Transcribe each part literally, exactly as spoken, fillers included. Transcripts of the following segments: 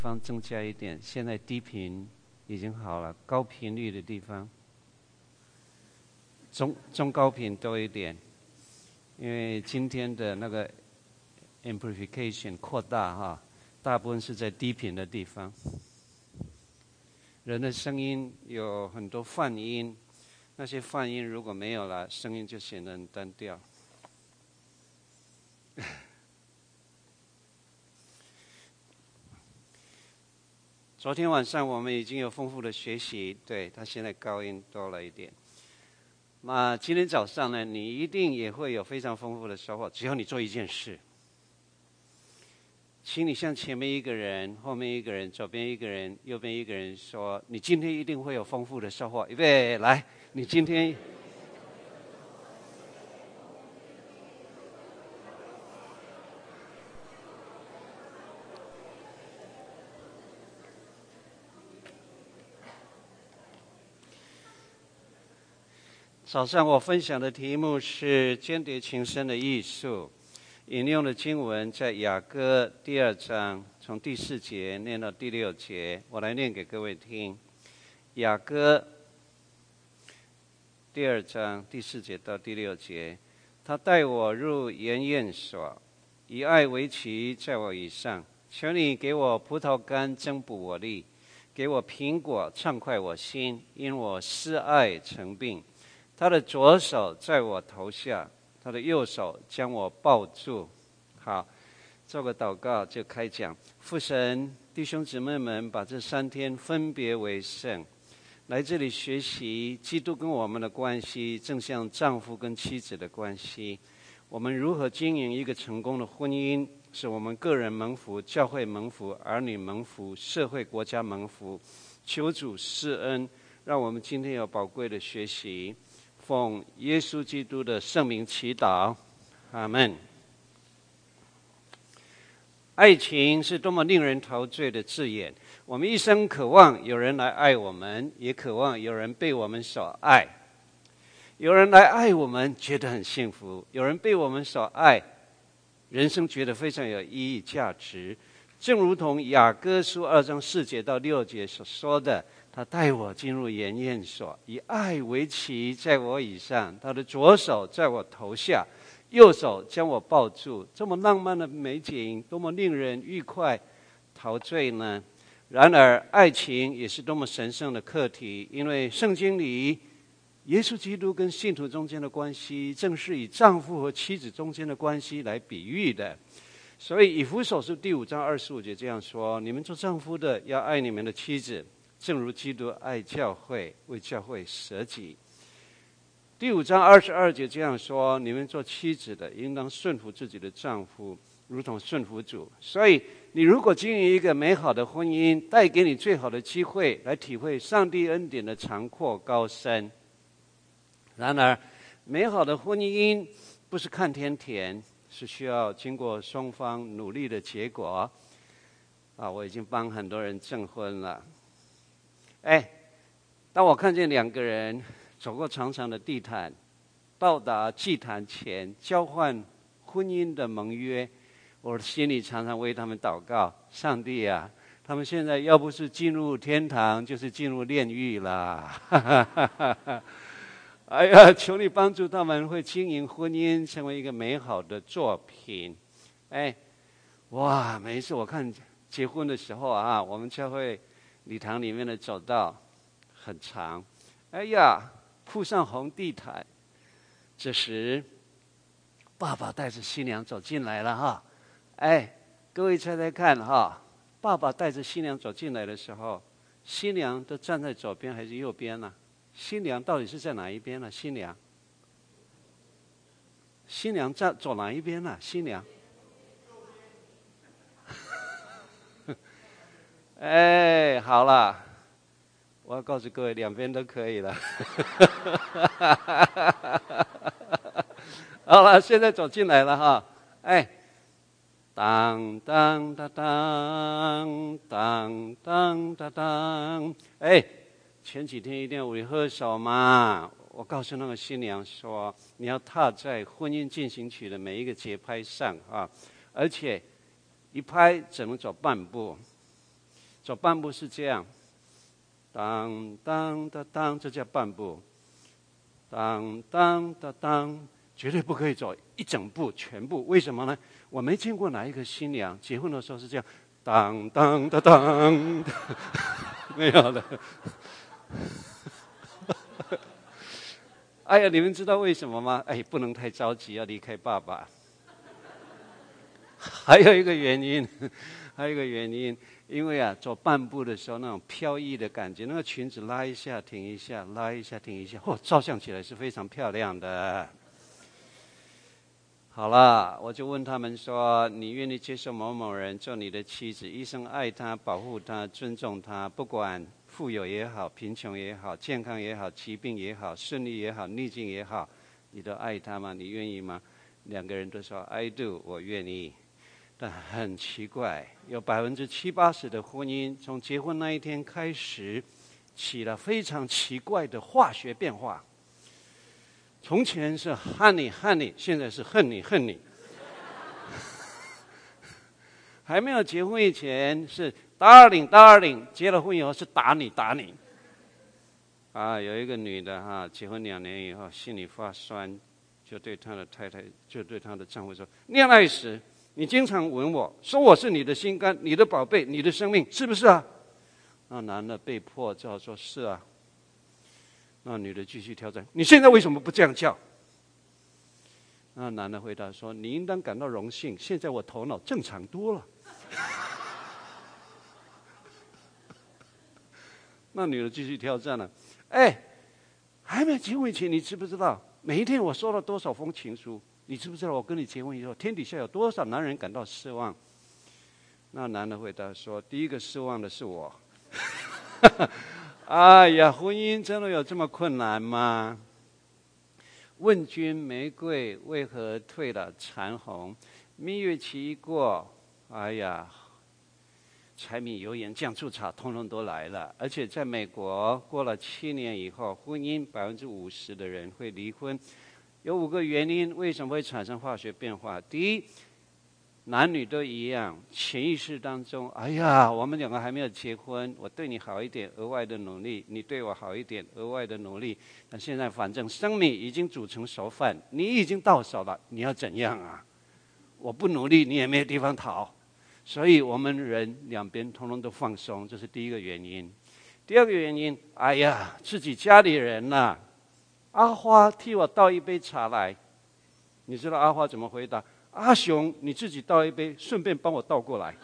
方增加一点，现在低频已经好了，高频率的地方，中中高频多一点，因为今天的那个 amplification 扩大哈，大部分是在低频的地方。人的声音有很多泛音，那些泛音如果没有了，声音就显得很单调。昨天晚上我们已经有丰富的学习，对，他现在高音多了一点。那今天早上呢，你一定也会有非常丰富的收获，只要你做一件事。请你向前面一个人、后面一个人、左边一个人、右边一个人说：“你今天一定会有丰富的收获。”预备，来，你今天。早上我分享的题目是间谍情深的艺术，引用的经文在雅歌第二章，从第四节念到第六节，我来念给各位听。雅歌第二章第四节到第六节，他带我入筵宴所，以爱为旗在我以上，求你给我葡萄干增补我力，给我苹果畅快我心，因我思爱成病。他的左手在我头下，他的右手将我抱住。好，做个祷告就开讲。父神，弟兄姊妹们，把这三天分别为圣，来这里学习基督跟我们的关系，正像丈夫跟妻子的关系。我们如何经营一个成功的婚姻，使我们个人蒙福，教会蒙福，儿女蒙福，社会国家蒙福。求主施恩，让我们今天有宝贵的学习。奉耶稣基督的圣名祈祷，阿们。爱情是多么令人陶醉的字眼，我们一生渴望有人来爱我们，也渴望有人被我们所爱。有人来爱我们，觉得很幸福；有人被我们所爱，人生觉得非常有意义、价值。正如同雅歌书二章四节到六节所说的，他带我进入筵宴所，以爱为旗在我以上，他的左手在我头下，右手将我抱住。这么浪漫的美景，多么令人愉快陶醉呢？然而爱情也是多么神圣的课题，因为圣经里耶稣基督跟信徒中间的关系，正是以丈夫和妻子中间的关系来比喻的。所以以弗所书第五章二十五节这样说：你们做丈夫的要爱你们的妻子，正如基督爱教会，为教会舍己。第五章二十二节这样说：你们做妻子的应当顺服自己的丈夫，如同顺服主。所以你如果经营一个美好的婚姻，带给你最好的机会来体会上帝恩典的长阔高深。然而美好的婚姻不是看天甜，是需要经过双方努力的结果。啊，我已经帮很多人证婚了。哎，当我看见两个人走过长长的地毯，到达祭坛前交换婚姻的盟约，我的心里常常为他们祷告：上帝啊，他们现在要不是进入天堂，就是进入炼狱啦。哎呀，求你帮助他们会经营婚姻，成为一个美好的作品。哎，哇！每一次我看结婚的时候啊，我们教会礼堂里面的走道很长，哎呀，铺上红地毯。这时，爸爸带着新娘走进来了哈。哎，各位猜猜看哈，爸爸带着新娘走进来的时候，新娘都站在左边还是右边呢？新娘到底是在哪一边呢？新娘，新娘站走哪一边呢？新娘，哎，好了，我要告诉各位，两边都可以了。好了，现在走进来了哈，哎，当当当当当当当当，哎。前几天一定要为喝手嘛！我告诉那个新娘说，你要踏在婚姻进行曲的每一个节拍上啊，而且一拍只能走半步。 走半步是这样，当当当当，这叫半步。当当当当，绝对不可以走一整步全部。为什么呢？我没见过哪一个新娘结婚的时候是这样，当当当当，没有的。哎呀，你们知道为什么吗？哎，不能太着急，要离开爸爸。还有一个原因，还有一个原因，因为啊，走半步的时候那种飘逸的感觉，那个裙子拉一下停一下，拉一下停一下，嚯、哦，照相起来是非常漂亮的。好了，我就问他们说：你愿意接受某某人做你的妻子，一生爱他、保护他、尊重他，不管富有也好、贫穷也好、健康也好、疾病也好、顺利也好、逆境也好，你都爱他吗？你愿意吗？两个人都说 I do， 我愿意。但很奇怪，有百分之七八十的婚姻从结婚那一天开始，起了非常奇怪的化学变化。从前是恨你恨你，现在是恨你恨你。还没有结婚以前是 darling darling， 结了婚以后是打你打你。啊，有一个女的哈，结婚两年以后心里发酸，就对她的太太，就对她的丈夫说：恋爱时你经常吻我，说我是你的心肝、你的宝贝、你的生命，是不是啊？那男的被迫只好说：是啊。那女的继续挑战：你现在为什么不这样叫？那男的回答说：你应当感到荣幸，现在我头脑正常多了。那女的继续挑战了：哎，还没结婚以前，你知不知道每一天我收了多少封情书？你知不知道我跟你结婚以后，天底下有多少男人感到失望？那男的回答说：第一个失望的是我。哎呀，婚姻真的有这么困难吗？问君玫瑰为何褪了残红？蜜月期一过，哎呀，柴米油盐酱醋茶通通都来了。而且在美国，过了七年以后，婚姻百分之五十的人会离婚。有五个原因，为什么会产生化学变化？第一，男女都一样，潜意识当中，哎呀，我们两个还没有结婚，我对你好一点，额外的努力；你对我好一点，额外的努力。那现在反正生米已经煮成熟饭，你已经到手了，你要怎样啊？我不努力，你也没有地方逃。所以我们人两边通通都放松，这是第一个原因。第二个原因，哎呀，自己家里人呐、啊。阿花替我倒一杯茶来，你知道阿花怎么回答？阿雄，你自己倒一杯，顺便帮我倒过来。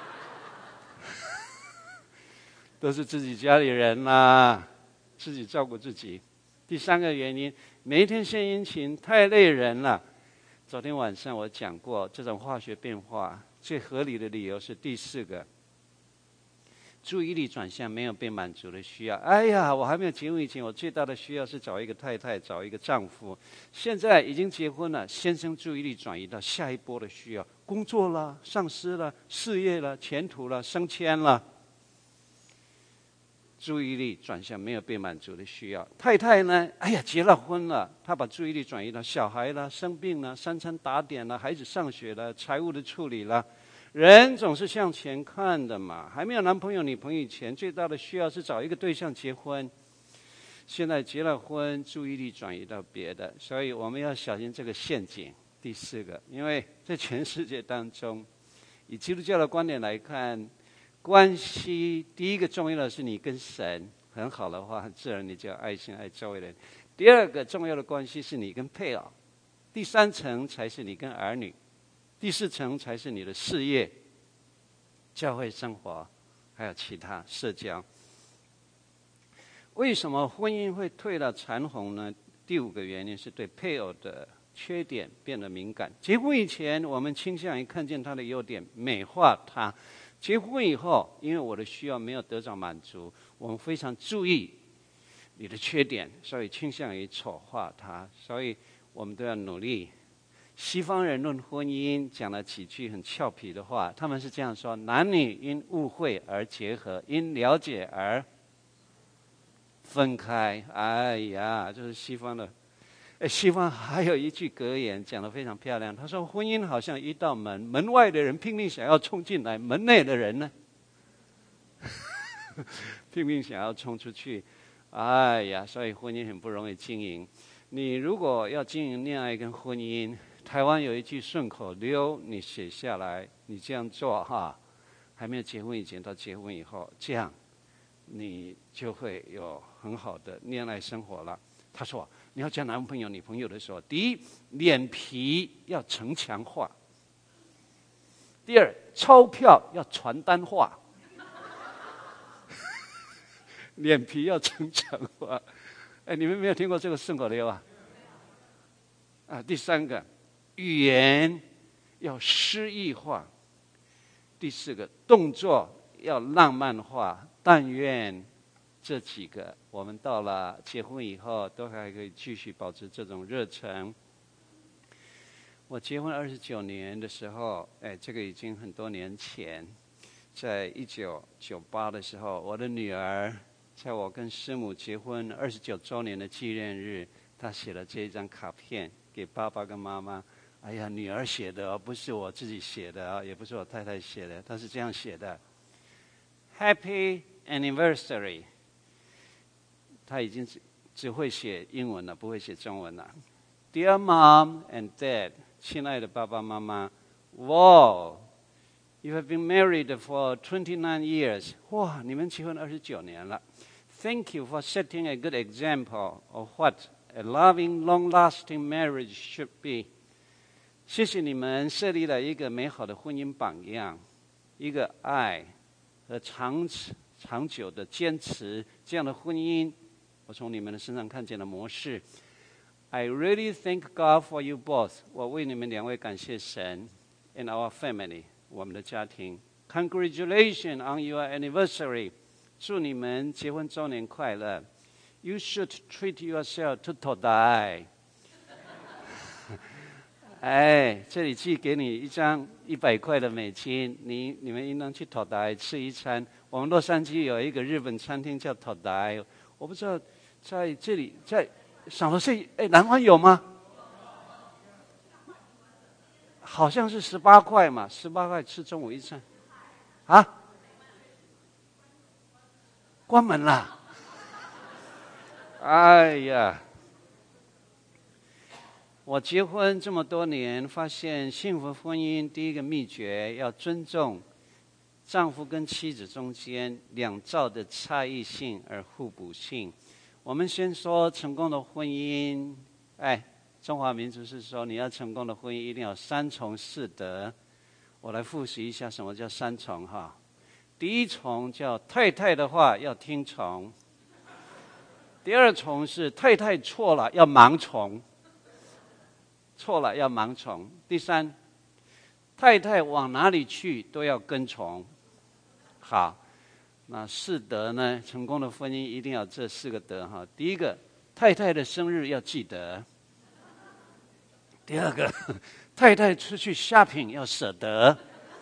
都是自己家里人啦，自己照顾自己。第三个原因，每一天献殷勤太累人了。昨天晚上我讲过，这种化学变化最合理的理由是第四个。注意力转向没有被满足的需要。哎呀，我还没有结婚以前，我最大的需要是找一个太太，找一个丈夫。现在已经结婚了，先生注意力转移到下一波的需要，工作了、上司了、事业了、前途了、升迁了。注意力转向没有被满足的需要。太太呢？哎呀，结了婚了，她把注意力转移到小孩了、生病了、三餐打点了、孩子上学了、财务的处理了。人总是向前看的嘛，还没有男朋友女朋友以前，最大的需要是找一个对象结婚。现在结了婚，注意力转移到别的，所以我们要小心这个陷阱。第四个，因为在全世界当中，以基督教的观点来看，关系第一个重要的是你跟神很好的话，自然你就要爱心爱周围人。第二个重要的关系是你跟配偶，第三层才是你跟儿女。第四层才是你的事业、教会生活，还有其他社交。为什么婚姻会褪了残红呢？第五个原因是对配偶的缺点变得敏感。结婚以前，我们倾向于看见他的优点，美化他；结婚以后，因为我的需要没有得到满足，我们非常注意你的缺点，所以倾向于丑化他。所以我们都要努力。西方人论婚姻讲了几句很俏皮的话，他们是这样说：男女因误会而结合，因了解而分开。哎呀，这是西方的。哎，西方还有一句格言讲得非常漂亮，他说婚姻好像一道门，门外的人拼命想要冲进来，门内的人呢拼命想要冲出去。哎呀，所以婚姻很不容易经营。你如果要经营恋爱跟婚姻，台湾有一句顺口溜，你写下来，你这样做哈，还没有结婚以前到结婚以后，这样你就会有很好的恋爱生活了。他说，你要交男朋友女朋友的时候，第一，脸皮要城墙化；第二，钞票要传单化。脸皮要城墙化，哎，你们没有听过这个顺口溜啊？啊，第三个，语言要诗意化；第四个，动作要浪漫化。但愿这几个，我们到了结婚以后，都还可以继续保持这种热忱。我结婚二十九年的时候，哎，这个已经很多年前，在一九九八的时候，我的女儿。在我跟师母结婚二十九周年的纪念日，她写了这一张卡片给爸爸跟妈妈。哎呀，女儿写的，不是我自己写的，也不是我太太写的，她是这样写的 ：Happy Anniversary。她已经只只会写英文了，不会写中文了。Dear Mom and Dad， 亲爱的爸爸妈妈 ，Wow， you have been married for twenty-nine years。哇，你们结婚二十九年了。Thank you for setting a good example of what a loving, long-lasting marriage should be. 谢谢你们设立了一个美好的婚姻榜样，一个爱和长长久的坚持这样的婚姻，我从你们的身上看见了模式。I really thank God for you both. 我为你们两位感谢神 and our family， 我们的家庭。Congratulations on your anniversary. 祝你们结婚周年快乐 ！You should treat yourself to 头戴。哎，这里寄给你一张一百块的美金，你你们应当去头戴吃一餐。我们洛杉矶有一个日本餐厅叫头戴，我不知道在这里在赏罗市，哎，南湾有吗？好像是十八块嘛，十八块吃中午一餐，啊？关门了，哎呀！我结婚这么多年，发现幸福婚姻第一个秘诀要尊重丈夫跟妻子中间两造的差异性而互补性。我们先说成功的婚姻，哎，中华民族是说你要成功的婚姻一定要三从四德。我来复习一下什么叫三从哈。第一从叫太太的话要听从，第二从是太太错了要盲从，错了要盲从。第三，太太往哪里去都要跟从。好，那四德呢？成功的婚姻一定要这四个德哈。第一个，太太的生日要记得；第二个，太太出去 shopping 要舍得。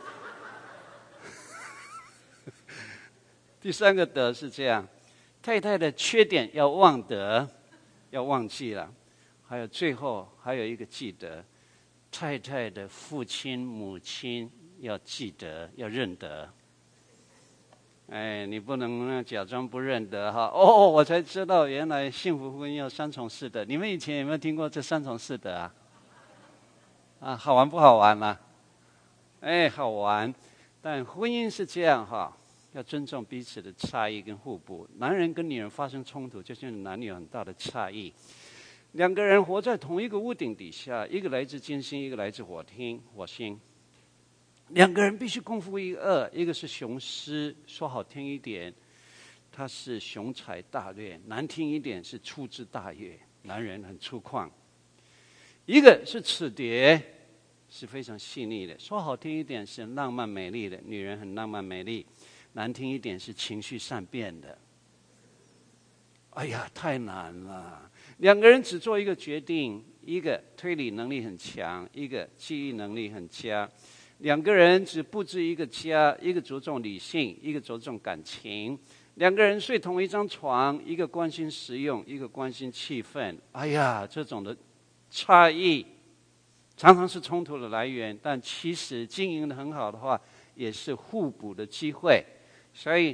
第三个德是这样，太太的缺点要忘得，要忘记了。还有最后还有一个记得，太太的父亲母亲要记得，要认得。哎，你不能假装不认得哈。哦，我才知道原来幸福婚姻要三从四德。你们以前有没有听过这三从四德啊？啊，好玩不好玩啊？哎，好玩。但婚姻是这样哈。要尊重彼此的差异跟互补。男人跟女人发生冲突，就是男女有很大的差异。两个人活在同一个屋顶底下，一个来自金星，一个来自火星。火星，两个人必须共负一二，一个是雄狮，说好听一点，他是雄才大略；难听一点是粗枝大叶，男人很粗犷。一个是雌蝶，是非常细腻的，说好听一点是浪漫美丽的，女人很浪漫美丽。难听一点是情绪善变的。哎呀，太难了！两个人只做一个决定，一个推理能力很强，一个记忆能力很佳。两个人只布置一个家，一个着重理性，一个着重感情。两个人睡同一张床，一个关心实用，一个关心气氛。哎呀，这种的差异常常是冲突的来源，但其实经营得很好的话，也是互补的机会。所以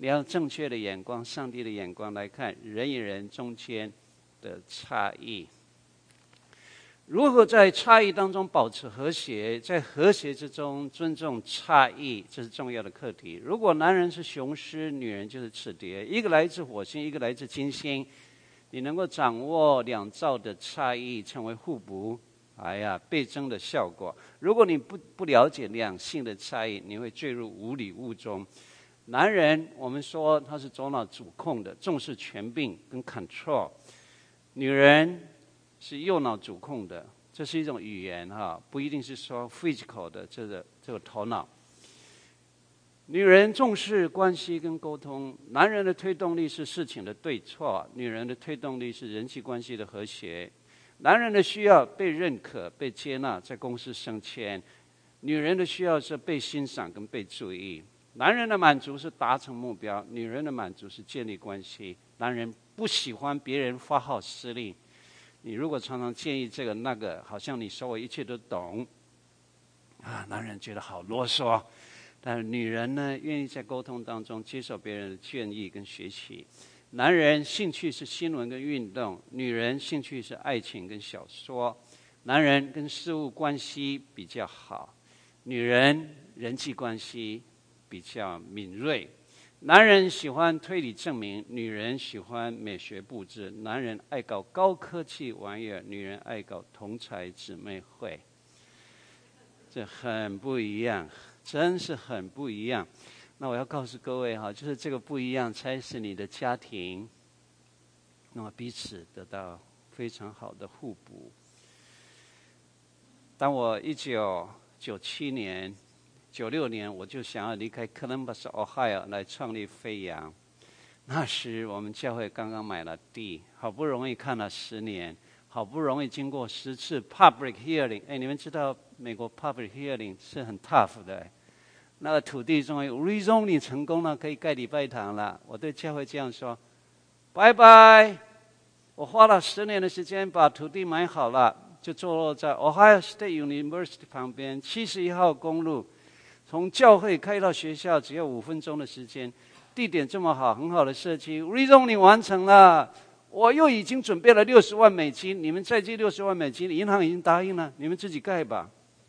你要正确的眼光，上帝的眼光来看人与人中间的差异。如何在差异当中保持和谐，在和谐之中尊重差异，这是重要的课题。如果男人是雄狮，女人就是赤蝶，一个来自火星，一个来自金星，你能够掌握两造的差异，成为互补，哎呀，倍增的效果。如果你不不了解两性的差异，你会坠入无礼物中。男人，我们说他是左脑主控的，重视权柄跟 control； 女人是右脑主控的，这是一种语言哈，不一定是说 physical 的这个这个头脑。女人重视关系跟沟通，男人的推动力是事情的对错，女人的推动力是人际关系的和谐。男人的需要被认可、被接纳，在公司升迁；女人的需要是被欣赏跟被注意。男人的满足是达成目标，女人的满足是建立关系。男人不喜欢别人发号施令，你如果常常建议这个那个，好像你说我一切都懂啊，男人觉得好啰嗦。但是女人呢，愿意在沟通当中接受别人的建议跟学习。男人兴趣是新闻跟运动，女人兴趣是爱情跟小说。男人跟事物关系比较好，女人人际关系比较敏锐。男人喜欢推理证明，女人喜欢美学布置。男人爱搞高科技玩意儿，女人爱搞同才姊妹会。这很不一样，真是很不一样。那我要告诉各位哈，就是这个不一样才是你的家庭，那么彼此得到非常好的互补。当我一九九七年、九六年，我就想要离开 Columbus Ohio 来创立飞扬。那时我们教会刚刚买了地，好不容易看了十年，好不容易经过十次 public hearing。哎，你们知道美国 public hearing 是很 tough 的。那个土地终于 rezoning 成功了，可以盖礼拜堂了。我对教会这样说：拜拜！我花了十年的时间把土地买好了，就坐落在 Ohio State University 旁边七十一号公路，从教会开到学校只要五分钟的时间，地点这么好，很好的设计 ，rezoning 完成了。我又已经准备了六十万美金，你们再借六十万美金，银行已经答应了，你们自己盖吧。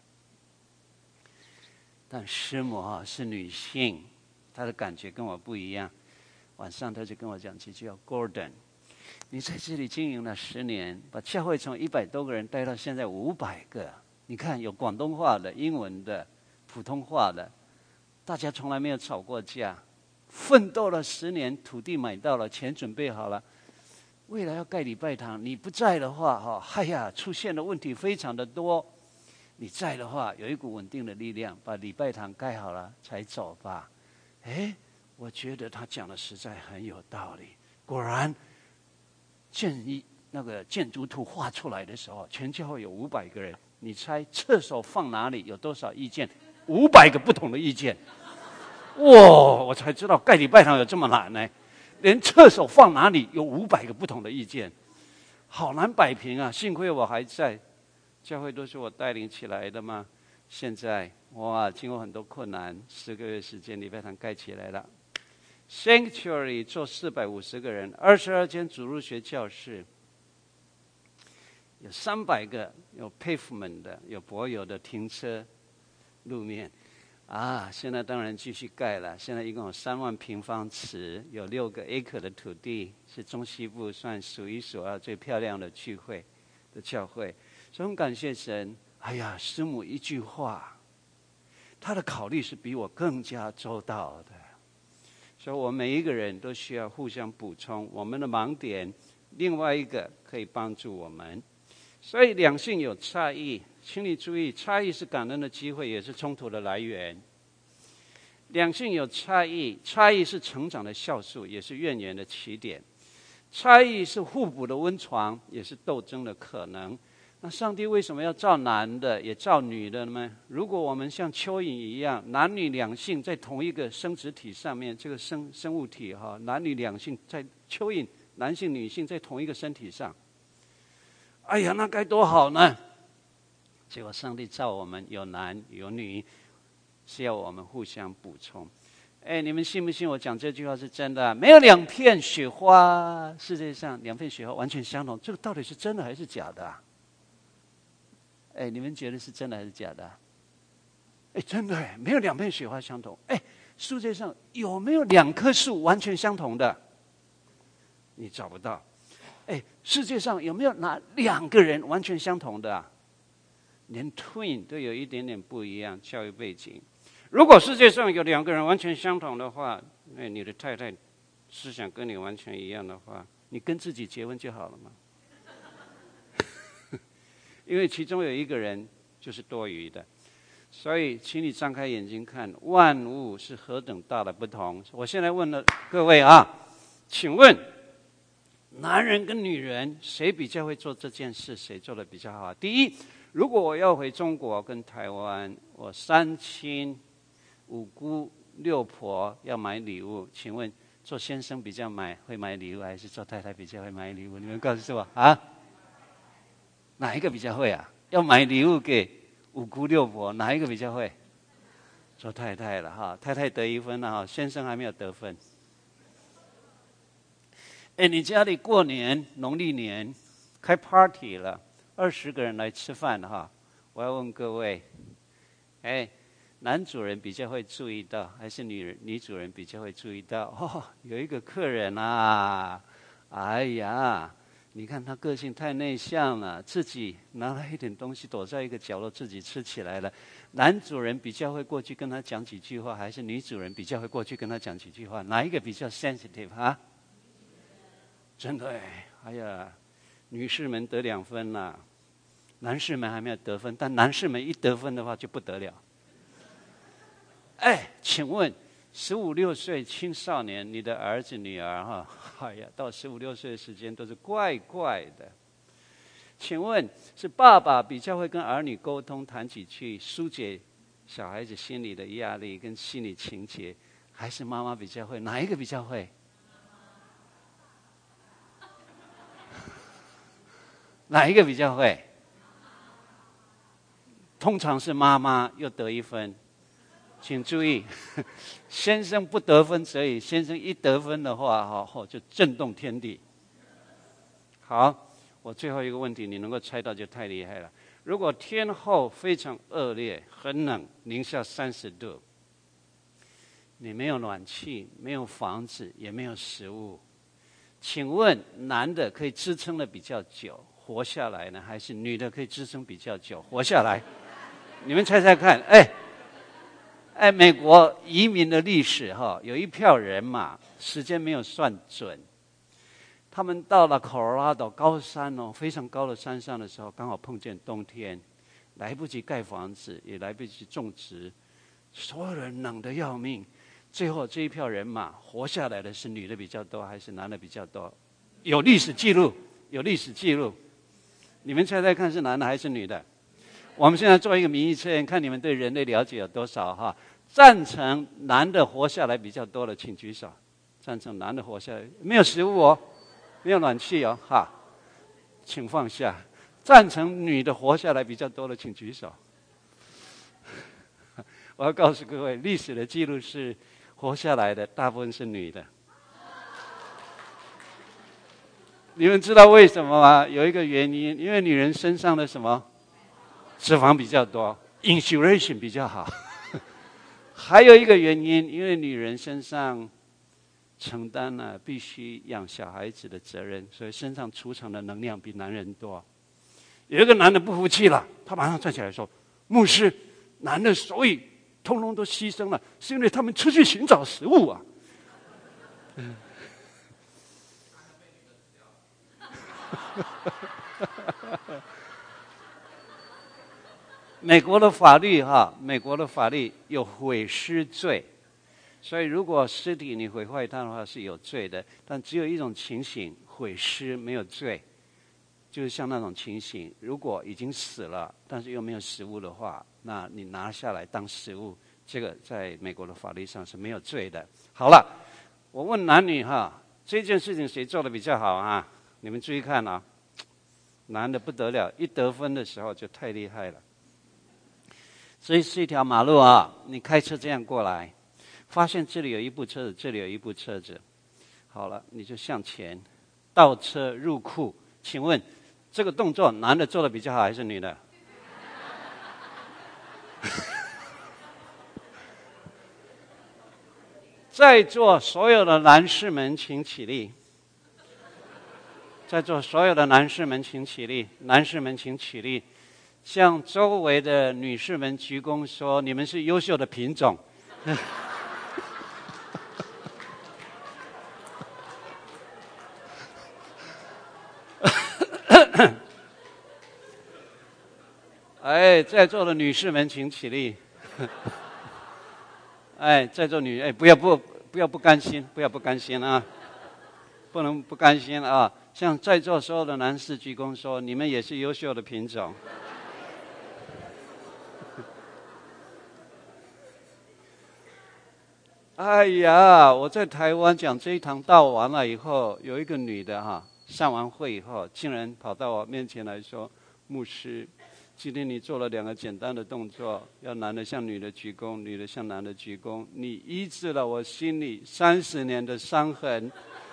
但师母啊是女性，她的感觉跟我不一样。晚上她就跟我讲几句：“叫 Gordon， 你在这里经营了十年，把教会从一百多个人带到现在五百个。你看，有广东话的、英文的、普通话的，大家从来没有吵过架。奋斗了十年，土地买到了，钱准备好了，未来要盖礼拜堂。你不在的话，哈，哎呀，出现的问题非常的多。你在的话，有一股稳定的力量，把礼拜堂盖好了才走吧。”哎，我觉得他讲的实在很有道理。果然，建议那个建筑图画出来的时候，全教会有五百个人，你猜厕所放哪里？有多少意见？五百个不同的意见。哇！我才知道盖礼拜堂有这么难呢，连厕所放哪里有五百个不同的意见，好难摆平啊！幸亏我还在。教会都是我带领起来的嘛，现在哇，经过很多困难，十个月时间，礼拜堂盖起来了。Sanctuary 坐四百五十个人，二十二间主日学教室，有三百个有 pavement 的，有柏油的停车路面。啊，现在当然继续盖了。现在一共有三万平方尺，有六个 acre 的土地，是中西部算数一数二最漂亮的聚会的教会。所以很感谢神。哎呀，师母一句话，他的考虑是比我更加周到的。所以我们每一个人都需要互相补充我们的盲点，另外一个可以帮助我们。所以两性有差异，请你注意，差异是感恩的机会，也是冲突的来源。两性有差异，差异是成长的酵素，也是怨言的起点。差异是互补的温床，也是斗争的可能。那上帝为什么要造男的也造女的呢？如果我们像蚯蚓一样，男女两性在同一个生殖体上面，这个生生物体哈，男女两性在蚯蚓，男性女性在同一个身体上，哎呀，那该多好呢！结果上帝造我们有男有女，是要我们互相补充。 哎，你们信不信我讲这句话是真的？没有两片雪花，世界上两片雪花完全相同，这个到底是真的还是假的、啊？哎，你们觉得是真的还是假的、啊？哎，真的哎，没有两片雪花相同。哎，世界上有没有两棵树完全相同的？你找不到。哎，世界上有没有哪两个人完全相同的啊？连 twin 都有一点点不一样，教育背景。如果世界上有两个人完全相同的话，那你的太太思想跟你完全一样的话，你跟自己结婚就好了嘛。因为其中有一个人就是多余的，所以请你张开眼睛看，万物是何等大的不同。我现在问了各位啊，请问男人跟女人谁比较会做这件事，谁做的比较好？第一，如果我要回中国跟台湾，我三亲五姑六婆要买礼物，请问做先生比较买会买礼物，还是做太太比较会买礼物？你们告诉我啊，哪一个比较会啊？要买礼物给五姑六婆，哪一个比较会？做太太了哈，太太得一分了哈，先生还没有得分。哎，你家里过年农历年开 party 了，二十个人来吃饭哈，我要问各位，哎。男主人比较会注意到，还是女人女主人比较会注意到？哦，有一个客人啊，哎呀，你看他个性太内向了，自己拿了一点东西躲在一个角落自己吃起来了。男主人比较会过去跟他讲几句话，还是女主人比较会过去跟他讲几句话？哪一个比较 sensitive 啊？真的哎，哎呀，女士们得两分了，男士们还没有得分，但男士们一得分的话就不得了。哎，请问十五六岁青少年，你的儿子女儿哈，哎呀，到十五六岁的时间都是怪怪的。请问是爸爸比较会跟儿女沟通，谈几句，疏解小孩子心里的压力跟心理情节，还是妈妈比较会？哪一个比较会？哪一个比较会？通常是妈妈又得一分。请注意，先生不得分则已，先生一得分的话，哈，就震动天地。好，我最后一个问题，你能够猜到就太厉害了。如果天候非常恶劣，很冷，零下三十度，你没有暖气，没有房子，也没有食物，请问男的可以支撑的比较久，活下来呢，还是女的可以支撑比较久，活下来？你们猜猜看，哎。哎，美国移民的历史哈，有一票人嘛，时间没有算准。他们到了 Colorado 高山哦，非常高的山上的时候，刚好碰见冬天，来不及盖房子，也来不及种植，所有人冷得要命。最后这一票人马活下来的是女的比较多，还是男的比较多？有历史记录，有历史记录。你们猜猜看，是男的还是女的？我们现在做一个民意测验，看你们对人类了解有多少哈？赞成男的活下来比较多的，请举手。赞成男的活下来，没有食物哦，没有暖气哦，哈，请放下。赞成女的活下来比较多的，请举手。我要告诉各位，历史的记录是活下来的大部分是女的。你们知道为什么吗？有一个原因，因为女人身上的什么？脂肪比较多 ，insulation 比较好。还有一个原因，因为女人身上承担了必须养小孩子的责任，所以身上储藏的能量比男人多。有一个男的不服气了，他马上站起来说：“牧师，男的所以通通都牺牲了，是因为他们出去寻找食物啊。”嗯美国的法律哈，美国的法律有毁尸罪，所以如果尸体你毁坏它的话是有罪的，但只有一种情形，毁尸没有罪，就是像那种情形，如果已经死了，但是又没有食物的话，那你拿下来当食物，这个在美国的法律上是没有罪的。好了，我问男女哈，这件事情谁做的比较好啊？你们注意看啊，男的不得了，一得分的时候就太厉害了。这是一条马路啊，你开车这样过来， 发现这里有一部车子，这里有一部车子，好了，你就向前倒车入库。请问这个动作男的做的比较好还是女的？在座所有的男士们请起立，在座所有的男士们请起立，男士们请起立，向周围的女士们鞠躬说你们是优秀的品种。哎，在座的女士们请起立。哎，在座女，哎，不要不不要不甘心，不要不甘心啊，不能不甘心啊！向在座所有的男士鞠躬说，你们也是优秀的品种。哎呀，我在台湾讲这一堂道完了以后，有一个女的哈，上完会以后，竟然跑到我面前来说：“牧师，今天你做了两个简单的动作，要男的向女的鞠躬，女的向男的鞠躬，你医治了我心里三十年的伤痕。”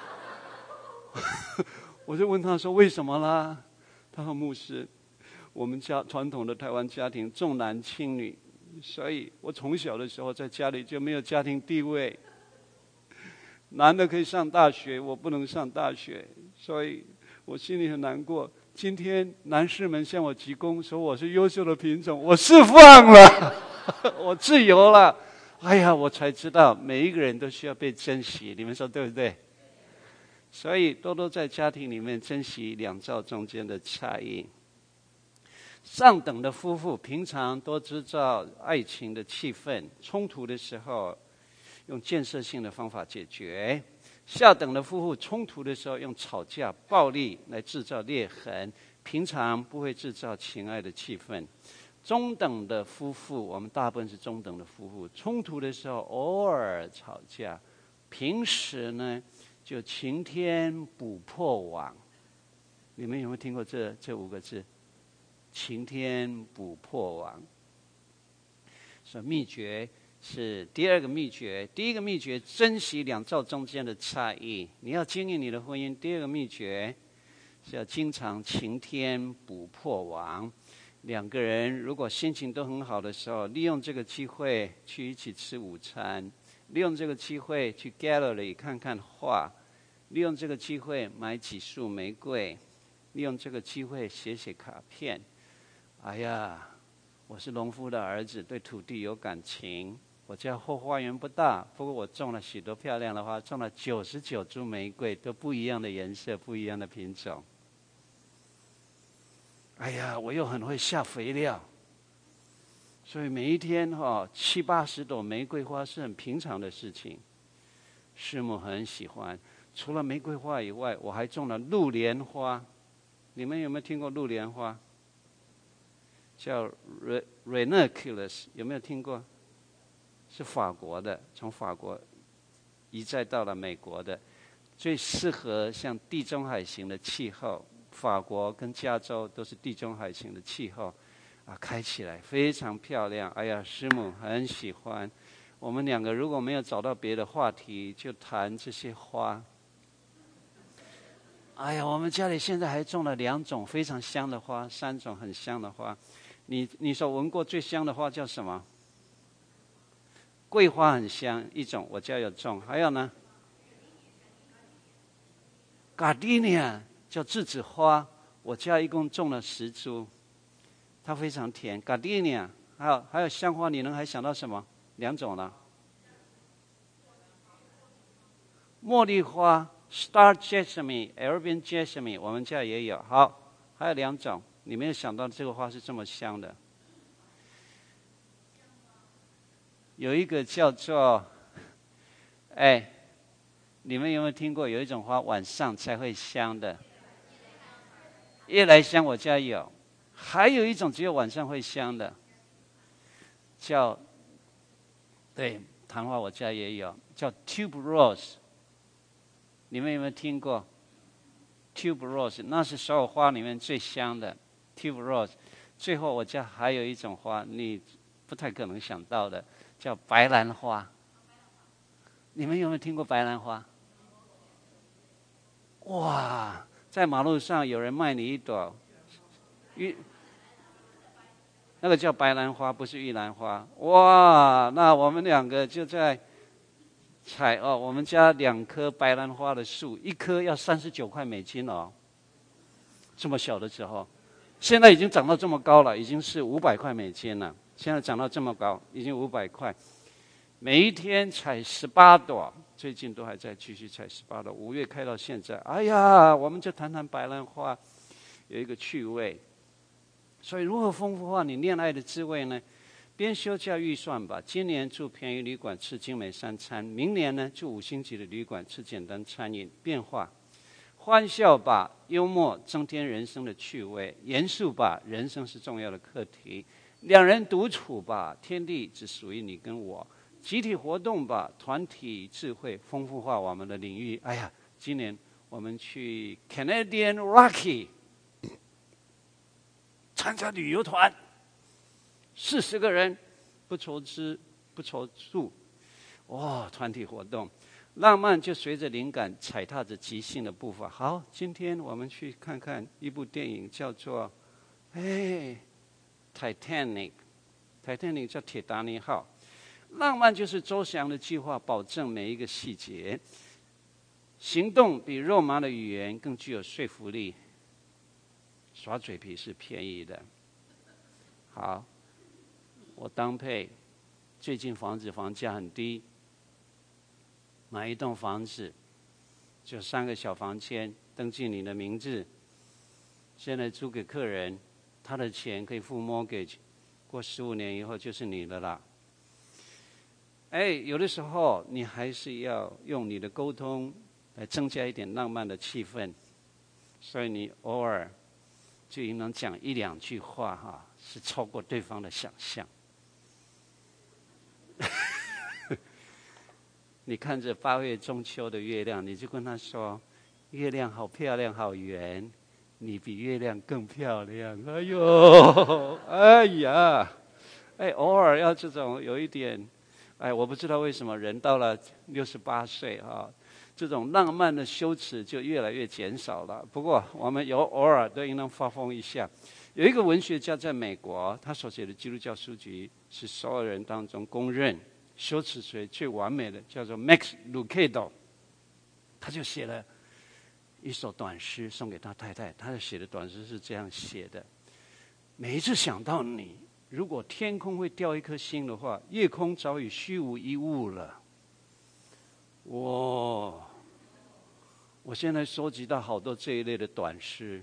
我就问他说：“为什么啦？”他说：“牧师，我们家传统的台湾家庭重男轻女，所以我从小的时候在家里就没有家庭地位。男的可以上大学，我不能上大学，所以我心里很难过。今天男士们向我鞠躬，说我是优秀的品种，我释放了，我自由了。哎呀，我才知道每一个人都需要被珍惜，你们说对不对？所以多多在家庭里面珍惜两造中间的差异。上等的夫妇平常多制造爱情的气氛，冲突的时候用建设性的方法解决；下等的夫妇冲突的时候用吵架、暴力来制造裂痕，平常不会制造情爱的气氛。中等的夫妇，我们大部分是中等的夫妇，冲突的时候偶尔吵架，平时呢就晴天补破网。你们有没有听过这这五个字？晴天补破网。所以秘诀是第二个秘诀，第一个秘诀珍惜两造中间的差异。你要经营你的婚姻，第二个秘诀是要经常晴天补破网。两个人如果心情都很好的时候，利用这个机会去一起吃午餐，利用这个机会去 gallery 看看画，利用这个机会买几束玫瑰，利用这个机会写写卡片。哎呀，我是农夫的儿子，对土地有感情。我家后花园不大，不过我种了许多漂亮的花，种了九十九株玫瑰，都不一样的颜色，不一样的品种。哎呀，我又很会下肥料，所以每一天哈、哦、七八十朵玫瑰花是很平常的事情。师母很喜欢。除了玫瑰花以外，我还种了鹿莲花。你们有没有听过鹿莲花？叫 Ranunculus， 有没有听过？是法国的，从法国移栽到了美国的，最适合像地中海型的气候。法国跟加州都是地中海型的气候，啊，开起来非常漂亮。哎呀，师母很喜欢。我们两个如果没有找到别的话题，就谈这些花。哎呀，我们家里现在还种了两种非常香的花，三种很香的花。你你所闻过最香的花叫什么？桂花很香，一种我家有种。还有呢 ，Gardenia 叫栀子花，我家一共种了十株，它非常甜。Gardenia 还有还有香花，你能还想到什么？两种了。茉莉花 Star Jasmine、Arabian Jasmine 我们家也有。好，还有两种。你没有想到这个花是这么香的。有一个叫做，哎，你们有没有听过有一种花晚上才会香的？夜来香我家有。还有一种只有晚上会香的，叫，对，昙花我家也有，叫 Tube Rose。你们有没有听过 Tube Rose？ 那是所有花里面最香的。Tube Rose， 最后我家还有一种花，你不太可能想到的，叫白兰花。 你们有没有听过白兰花？哇，在马路上有人卖你一朵玉，那个叫白兰花，不是玉兰花。哇，那我们两个就在采哦，我们家两棵白兰花的树，一棵要三十九块美金哦。这么小的时候，现在已经涨到这么高了，已经是五百块美金了。现在涨到这么高，已经五百块。每一天采十八朵，最近都还在继续采十八朵。五月开到现在，哎呀，我们就谈谈白兰花，有一个趣味。所以如何丰富化你恋爱的滋味呢？边休假预算吧，今年住便宜旅馆吃精美三餐，明年呢住五星级的旅馆吃简单餐饮，变化。欢笑吧，幽默增添人生的趣味；严肃吧，人生是重要的课题。两人独处吧，天地只属于你跟我。集体活动吧，团体智慧丰富化我们的领域。哎呀，今年我们去 Canadian Rocky 参加旅游团，四十个人，不筹资，不筹住，哇，团体活动。浪漫就随着灵感踩踏着即兴的步伐。好，今天我们去看看一部电影，叫做哎 Titanic， Titanic 叫铁达尼号。浪漫就是周详的计划，保证每一个细节。行动比肉麻的语言更具有说服力。耍嘴皮是便宜的。好，我当配，最近房子房价很低。买一栋房子，就三个小房间，登记你的名字。现在租给客人，他的钱可以付 mortgage， 过十五年以后就是你的啦。哎，有的时候你还是要用你的沟通来增加一点浪漫的气氛，所以你偶尔就应能讲一两句话哈，是超过对方的想象。你看着八月中秋的月亮，你就跟他说：“月亮好漂亮，好圆，你比月亮更漂亮。”哎呦，哎呀，哎，偶尔要这种有一点，哎，我不知道为什么人到了六十八岁啊，这种浪漫的修辞就越来越减少了。不过我们有偶尔都应当发疯一下。有一个文学家在美国，他所写的基督教书籍是所有人当中公认修辞水最完美的，叫做 Max Lucado。 他就写了一首短诗送给他太太，他写的短诗是这样写的：每一次想到你，如果天空会掉一颗星的话，夜空早已虚无一物了。哇！我现在收集到好多这一类的短诗。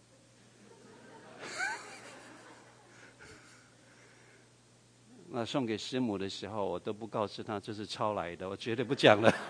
那送给师母的时候，我都不告诉她这是抄来的，我绝对不讲了。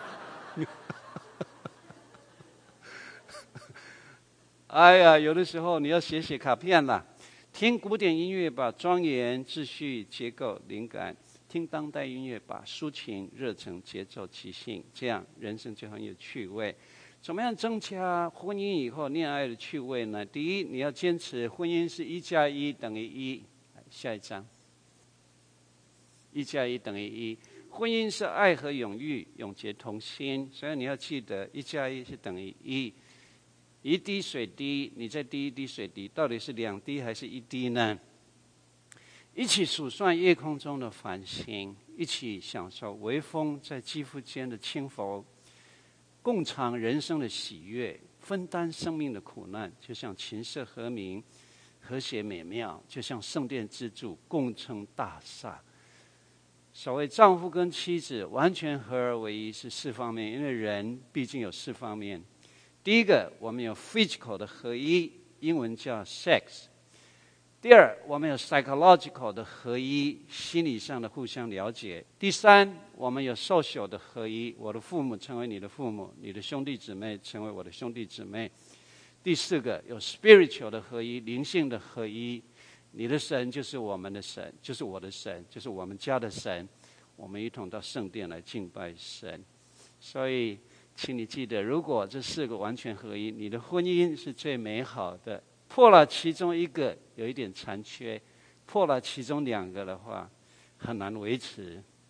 哎呀，有的时候你要写写卡片啦。听古典音乐吧，庄严、秩序、结构、灵感；听当代音乐吧，抒情、热忱、节奏、即兴，这样人生就很有趣味。怎么样增加婚姻以后恋爱的趣味呢？第一，你要坚持婚姻是一加一等于一。下一章。一加一等于一，婚姻是爱和永浴，永结同心。所以你要记得，一加一是等于一。一滴水滴，你再滴一滴水滴，到底是两滴还是一滴呢？一起数算夜空中的繁星，一起享受微风在肌肤间的轻拂，共尝人生的喜悦，分担生命的苦难，就像琴瑟和鸣，和谐美妙，就像圣殿之柱，共称大厦。所谓丈夫跟妻子完全合而为一是四方面，因为人毕竟有四方面。第一个，我们有 physical 的合一，英文叫 sex。第二，我们有 psychological 的合一，心理上的互相了解。第三，我们有 social 的合一，我的父母成为你的父母，你的兄弟姊妹成为我的兄弟姊妹。第四个，有 spiritual 的合一，灵性的合一，你的神就是我们的神，就是我的神，就是我们家的神，我们一同到圣殿来敬拜神。所以请你记得，如果这四个完全合一，你的婚姻是最美好的。破了其中一个有一点残缺，破了其中两个的话很难维持。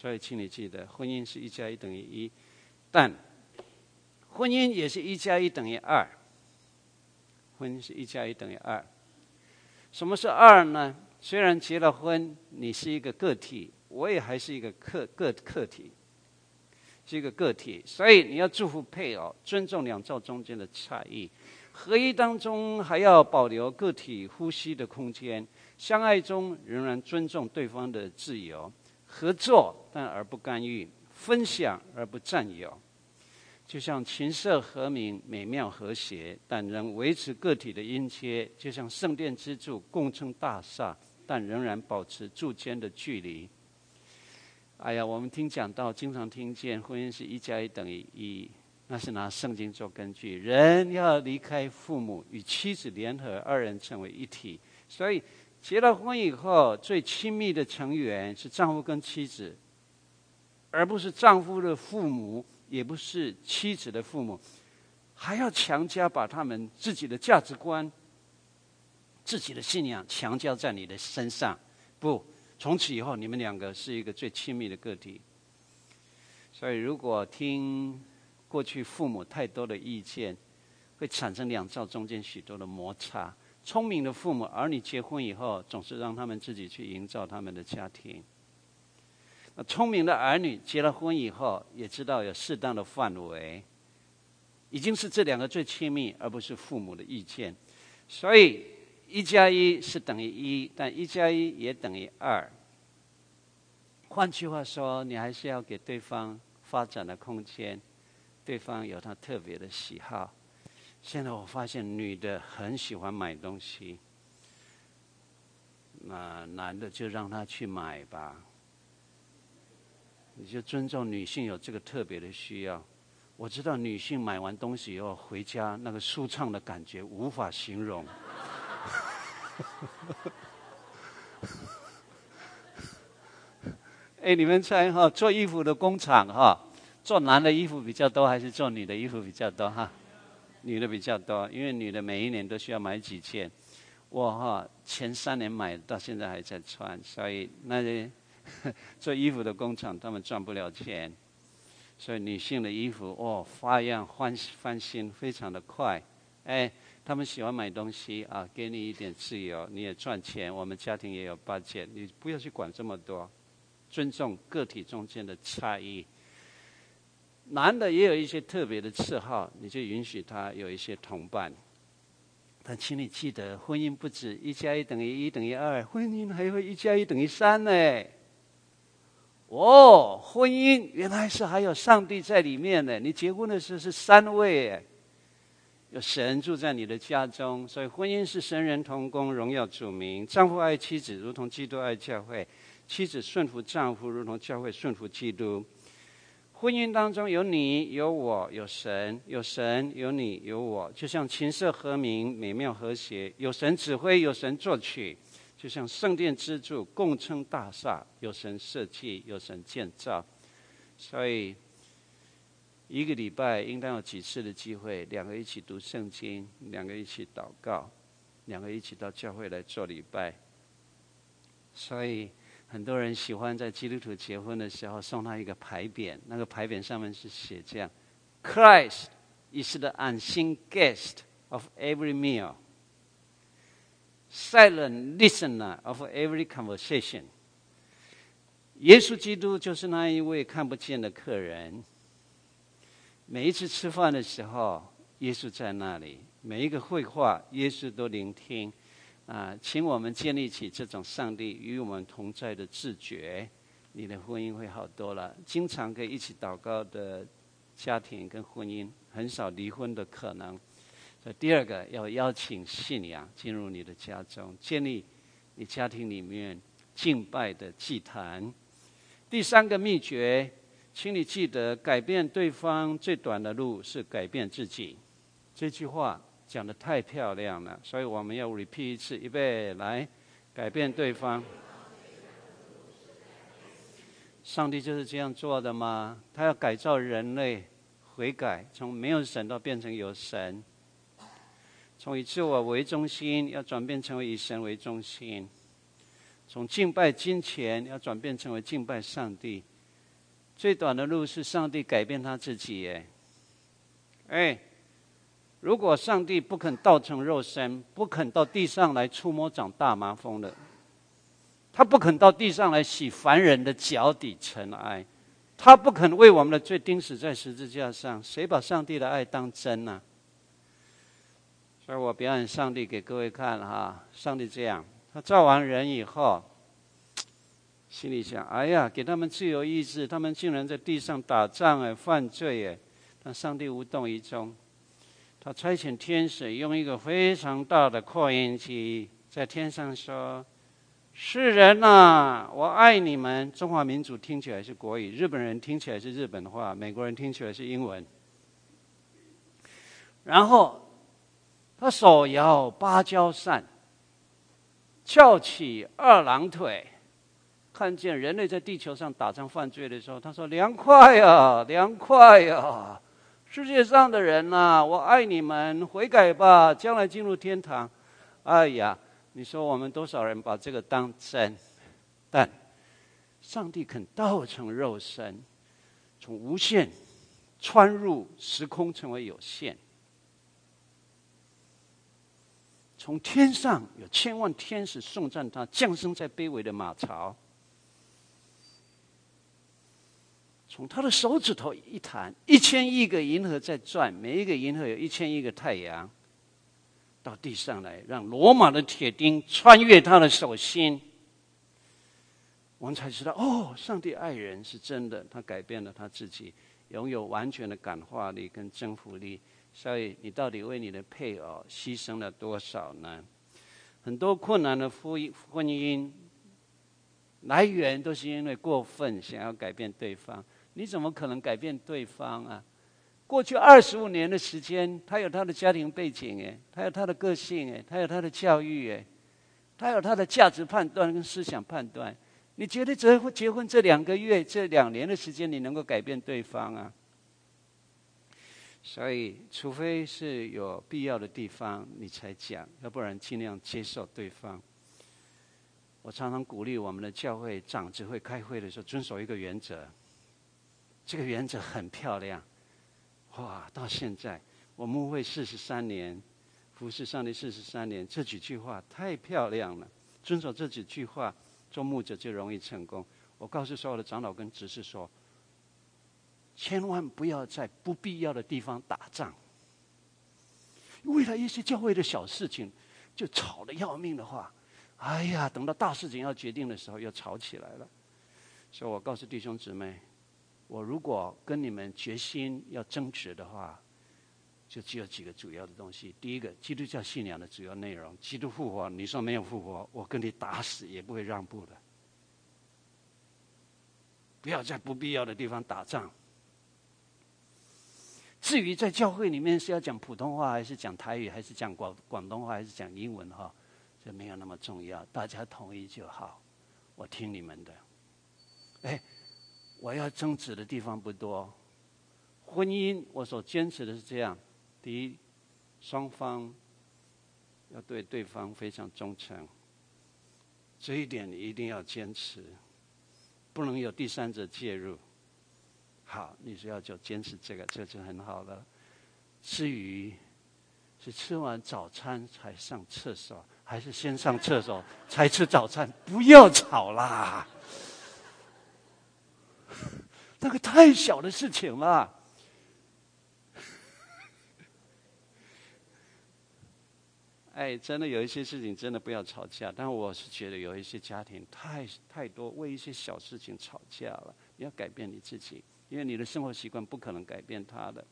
所以请你记得，婚姻是一加一等于一，但婚姻也是一加一等于二。婚姻是一加一等于二。什么是二呢？虽然结了婚，你是一个个体，我也还是一个个个个体，是一个个体，所以你要祝福配偶，尊重两造中间的差异。合一当中还要保留个体呼吸的空间，相爱中仍然尊重对方的自由，合作但而不干预，分享而不占有。就像琴瑟和鸣，美妙和谐，但仍维持个体的音阶；就像圣殿之柱，共称大厦，但仍然保持柱间的距离。哎呀，我们听讲道，经常听见婚姻是一加一等于一，那是拿圣经做根据。人要离开父母，与妻子联合，二人成为一体。所以结了婚以后，最亲密的成员是丈夫跟妻子，而不是丈夫的父母，也不是妻子的父母，还要强加把他们自己的价值观、自己的信仰强加在你的身上。不，从此以后你们两个是一个最亲密的个体。所以如果听过去父母太多的意见，会产生两造中间许多的摩擦。聪明的父母，儿女结婚以后，总是让他们自己去营造他们的家庭。聪明的儿女结了婚以后，也知道有适当的范围，已经是这两个最亲密，而不是父母的意见。所以一加一是等于一，但一加一也等于二。换句话说，你还是要给对方发展的空间，对方有他特别的喜好。现在我发现女的很喜欢买东西，那男的就让他去买吧。你就尊重女性有这个特别的需要。我知道女性买完东西以后回家那个舒畅的感觉无法形容。哎，你们猜哈，做衣服的工厂哈，做男的衣服比较多还是做女的衣服比较多哈？女的比较多，因为女的每一年都需要买几件。我哈前三年买到现在还在穿，所以那些做衣服的工厂他们赚不了钱。所以女性的衣服哦，花样翻翻新非常的快。哎，他们喜欢买东西啊，给你一点自由，你也赚钱，我们家庭也有budget，你不要去管这么多，尊重个体中间的差异。男的也有一些特别的嗜好，你就允许他有一些同伴。但请你记得，婚姻不止一加一等于一等于二，婚姻还会一加一等于三呢。哦，婚姻原来是还有上帝在里面呢。你结婚的时候是三位，有神住在你的家中，所以婚姻是神人同工，荣耀主名。丈夫爱妻子，如同基督爱教会；妻子顺服丈夫，如同教会顺服基督。婚姻当中有你有我有神，有神有你有我，就像琴瑟和鸣，美妙和谐。有神指挥，有神作曲，就像圣殿之柱，共称大厦。有神设计，有神建造。所以一个礼拜应当有几次的机会，两个一起读圣经，两个一起祷告，两个一起到教会来做礼拜。所以很多人喜欢在基督徒结婚的时候送他一个牌匾，那个牌匾上面是写这样 ：Christ is the unseen guest of every meal, silent listener of every conversation。耶稣基督就是那一位看不见的客人。每一次吃饭的时候，耶稣在那里；每一个会话，耶稣都聆听。啊，请我们建立起这种上帝与我们同在的自觉，你的婚姻会好多了。经常可以一起祷告的家庭跟婚姻，很少离婚的可能。所以第二个，要邀请信仰进入你的家中，建立你家庭里面敬拜的祭坛。第三个秘诀，请你记得，改变对方最短的路是改变自己。这句话讲得太漂亮了，所以我们要 repeat 一次，预备来，改变对方。上帝就是这样做的吗？他要改造人类，悔改，从没有神到变成有神，从以自我为中心要转变成为以神为中心，从敬拜金钱要转变成为敬拜上帝， 最短的路是上帝改变他自己耶。哎，如果上帝不肯道成肉身，不肯到地上来触摸长大麻风的，他不肯到地上来洗凡人的脚底尘埃，他不肯为我们的罪钉死在十字架上，谁把上帝的爱当真呢、啊？所以我表演上帝给各位看哈，上帝这样，他造完人以后，心里想：哎呀，给他们自由意志，他们竟然在地上打仗哎，犯罪哎，但上帝无动于衷。他差遣天使用一个非常大的扩音机，在天上说：“世人啊，我爱你们。”中华民族听起来是国语，日本人听起来是日本话，美国人听起来是英文。然后他手摇芭蕉扇，翘起二郎腿，看见人类在地球上打仗犯罪的时候，他说：“凉快呀，凉快呀！世界上的人啊，我爱你们，悔改吧，将来进入天堂。”哎呀，你说我们多少人把这个当真？但上帝肯道成肉身，从无限穿入时空，成为有限。从天上有千万天使颂赞他，降生在卑微的马槽。从他的手指头一弹，一千亿个银河在转，每一个银河有一千亿个太阳，到地上来，让罗马的铁钉穿越他的手心，我们才知道，哦，上帝爱人是真的，他改变了他自己，拥有完全的感化力跟征服力。所以你到底为你的配偶牺牲了多少呢？很多困难的婚姻来源都是因为过分想要改变对方。你怎么可能改变对方啊？过去二十五年的时间，他有他的家庭背景，哎，他有他的个性，哎，他有他的教育，哎，他有他的价值判断跟思想判断。你觉得结婚结婚这两个月、这两年的时间，你能够改变对方啊？所以，除非是有必要的地方，你才讲，要不然尽量接受对方。我常常鼓励我们的教会长执会开会的时候，遵守一个原则。这个原则很漂亮，哇！到现在我牧会四十三年，服侍上帝四十三年，这几句话太漂亮了。遵守这几句话，做牧者就容易成功。我告诉所有的长老跟执事说，千万不要在不必要的地方打仗。为了一些教会的小事情，就吵得要命的话，哎呀，等到大事情要决定的时候，又吵起来了。所以我告诉弟兄姊妹，我如果跟你们决心要争执的话，就只有几个主要的东西。第一个，基督教信仰的主要内容，基督复活，你说没有复活，我跟你打死也不会让步的。不要在不必要的地方打仗。至于在教会里面是要讲普通话，还是讲台语，还是讲广广东话，还是讲英文哈，这没有那么重要，大家同意就好。我听你们的。哎，我要争执的地方不多。婚姻我所坚持的是这样：第一，双方要对对方非常忠诚，这一点你一定要坚持，不能有第三者介入。好，你只要就坚持这个，这就很好了。至于是吃完早餐才上厕所，还是先上厕所才吃早餐，不要吵啦，那个太小的事情了。哎，真的有一些事情真的不要吵架，但我是觉得有一些家庭太太多为一些小事情吵架了。你要改变你自己，因为你的生活习惯不可能改变他的。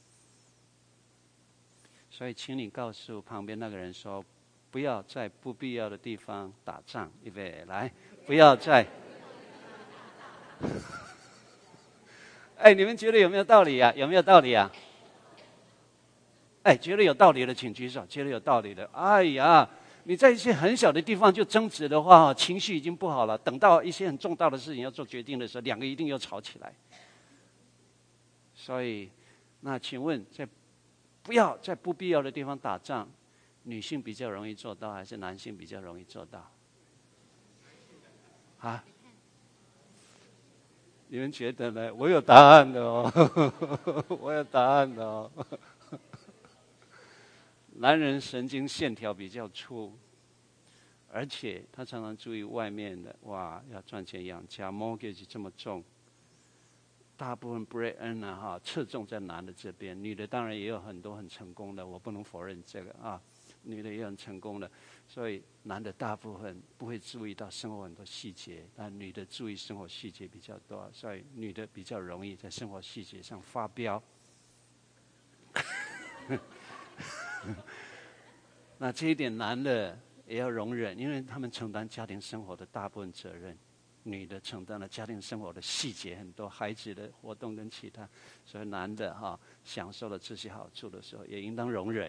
所以，请你告诉旁边那个人说，不要在不必要的地方打仗。预备，来，不要在。哎，你们觉得有没有道理啊？有没有道理啊？哎，觉得有道理的请举手。觉得有道理的，哎呀，你在一些很小的地方就争执的话，情绪已经不好了。等到一些很重大的事情要做决定的时候，两个一定又吵起来。所以，那请问，在不要在不必要的地方打仗，女性比较容易做到，还是男性比较容易做到？啊？ 你们觉得呢？我有答案的哦，我有答案的哦。男人神经线条比较粗，而且他常常注意外面的，哇，要赚钱养家 ，mortgage 这么重。大部分 break in 啊哈，侧重在男的这边，女的当然也有很多很成功的，我不能否认这个啊，女的也很成功的，所以男的大部分不会注意到生活很多细节，但女的注意生活细节比较多，所以女的比较容易在生活细节上发飙。那这一点男的也要容忍，因为他们承担家庭生活的大部分责任。女的承担了家庭生活的细节很多，孩子的活动跟其他，所以男的哈、啊、享受了这些好处的时候，也应当容忍。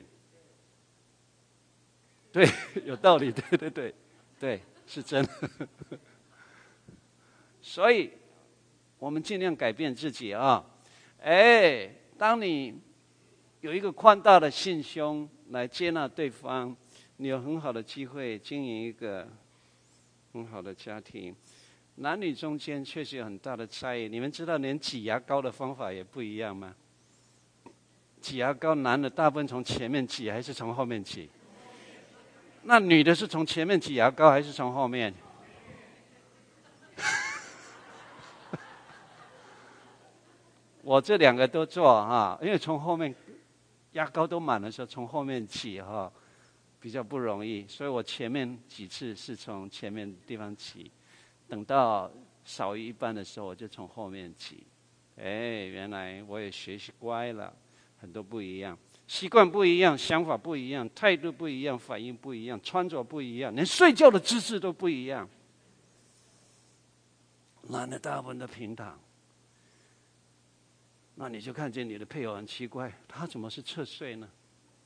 对，有道理，对对对，对，是真的。所以，我们尽量改变自己啊！哎，当你有一个宽大的心胸来接纳对方，你有很好的机会经营一个很好的家庭。男女中间确实有很大的差异，你们知道连挤牙膏的方法也不一样吗？挤牙膏，男的大部分从前面挤还是从后面挤？那女的是从前面挤牙膏还是从后面？我这两个都做哈，因为从后面牙膏都满的时候，从后面挤哈比较不容易，所以我前面几次是从前面地方挤。等到少于一半的时候，我就从后面挤。哎，原来我也学习乖了，很多不一样，习惯不一样，想法不一样，态度不一样，反应不一样，穿着不一样，连睡觉的姿势都不一样。男的大部分的平躺，那你就看见你的配偶很奇怪，他怎么是侧睡呢？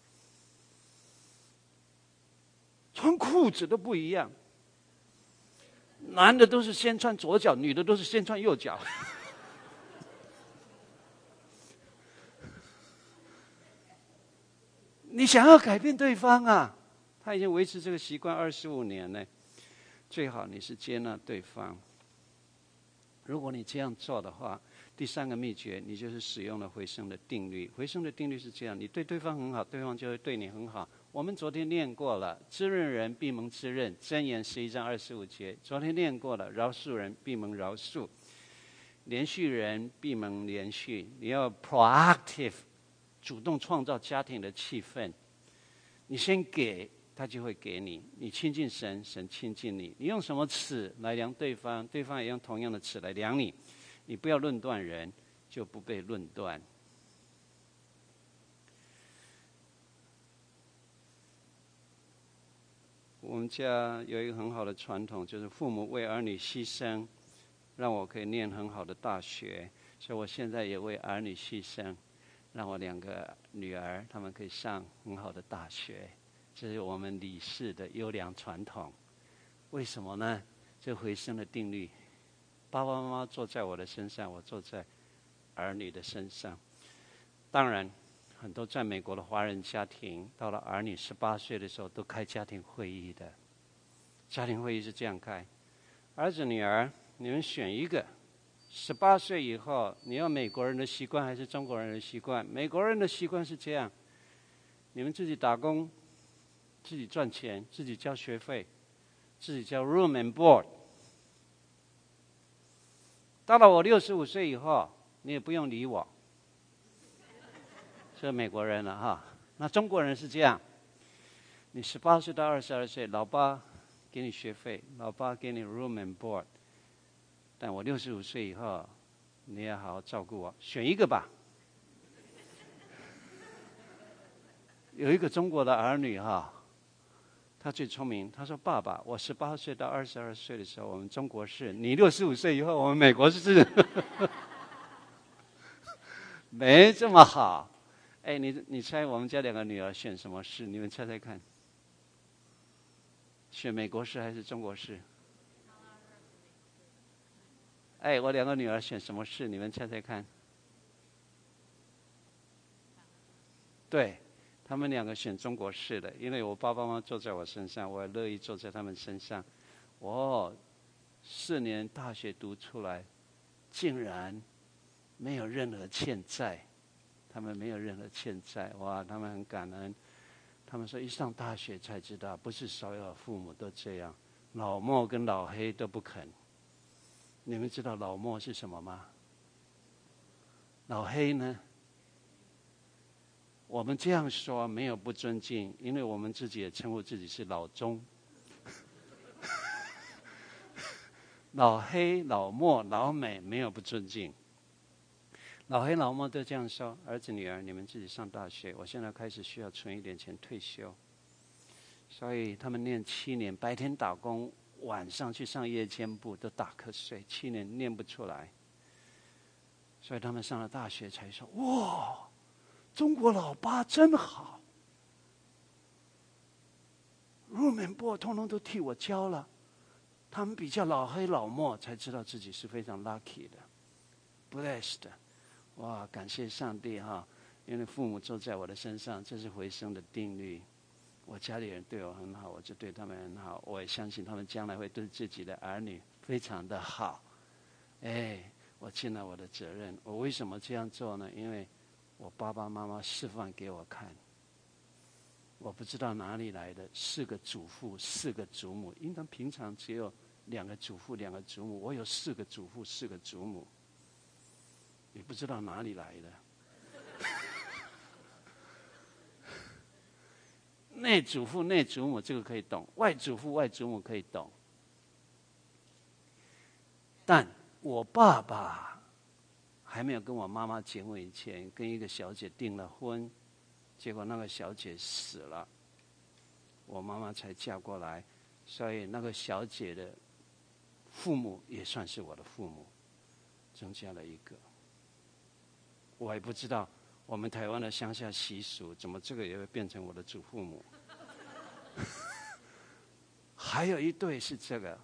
穿裤子都不一样。男的都是先穿左脚，女的都是先穿右脚。你想要改变对方啊，他已经维持这个习惯二十五年了，最好你是接纳对方。如果你这样做的话，第三个秘诀，你就是使用了回声的定律。回声的定律是这样：你对对方很好，对方就会对你很好。我们昨天念过了，滋润人必蒙滋润，箴言十一章二十五节。昨天念过了，饶恕人必蒙饶恕，连续人必蒙连续。你要 proactive， 主动创造家庭的气氛。你先给，他就会给你。你亲近神，神亲近你。你用什么尺来量对方，对方也用同样的尺来量你。你不要论断人，就不被论断。我们家有一个很好的传统，就是父母为儿女牺牲，让我可以念很好的大学。所以我现在也为儿女牺牲，让我两个女儿她们可以上很好的大学。这是我们李氏的优良传统。为什么呢？这回声的定律，爸爸妈妈坐在我的身上，我坐在儿女的身上。当然很多在美国的华人家庭，到了儿女十八岁的时候，都开家庭会议的。家庭会议是这样开：儿子、女儿，你们选一个。十八岁以后，你要美国人的习惯还是中国人的习惯？美国人的习惯是这样：你们自己打工，自己赚钱，自己交学费，自己交 room and board。到了我六十五岁以后，你也不用理我。这美国人了哈。那中国人是这样：你十八岁到二十二岁，老爸给你学费，老爸给你 room and board， 但我六十五岁以后，你要好好照顾我，选一个吧。有一个中国的儿女哈，他最聪明，他说：“爸爸，我十八岁到二十二岁的时候，我们中国是；你六十五岁以后，我们美国是。”没这么好。哎，你你猜我们家两个女儿选什么市？你们猜猜看，选美国市还是中国市？哎，我两个女儿选什么市？你们猜猜看。对，他们两个选中国市的，因为我爸爸妈妈坐在我身上，我也乐意坐在他们身上。我四年大学读出来， 竟然没有任何欠债，他们没有任何欠债，哇，他们很感恩。他们说一上大学才知道，不是所有父母都这样，老莫跟老黑都不肯。你们知道老莫是什么吗？老黑呢？我们这样说没有不尊敬，因为我们自己也称呼自己是老中。老黑、老莫、老美没有不尊敬。老黑、老莫都这样说：儿子、女儿，你们自己上大学，我现在开始需要存一点钱退休。所以他们念七年，白天打工，晚上去上夜间部，都打瞌睡，七年念不出来。所以他们上了大学才说：哇，中国老爸真好，入门部通通都替我教了。他们比较老黑老莫，才知道自己是非常 lucky 的 ，blessed 的。哇，感谢上帝哈！因为父母坐在我的身上，这是回生的定律。我家里人对我很好，我就对他们很好。我也相信他们将来会对自己的儿女非常的好。哎，我尽了我的责任。我为什么这样做呢？因为我爸爸妈妈示范给我看。我不知道哪里来的四个祖父、四个祖母，应当平常只有两个祖父、两个祖母，我有四个祖父、四个祖母，也不知道哪里来的。内祖父、内祖母这个可以懂，外祖父、外祖母可以懂，但我爸爸还没有跟我妈妈结婚以前，跟一个小姐订了婚。结果那个小姐死了，我妈妈才嫁过来，所以那个小姐的父母也算是我的父母，增加了一个。我也不知道我们台湾的乡下习俗，怎么这个也会变成我的祖父母。还有一对是这个，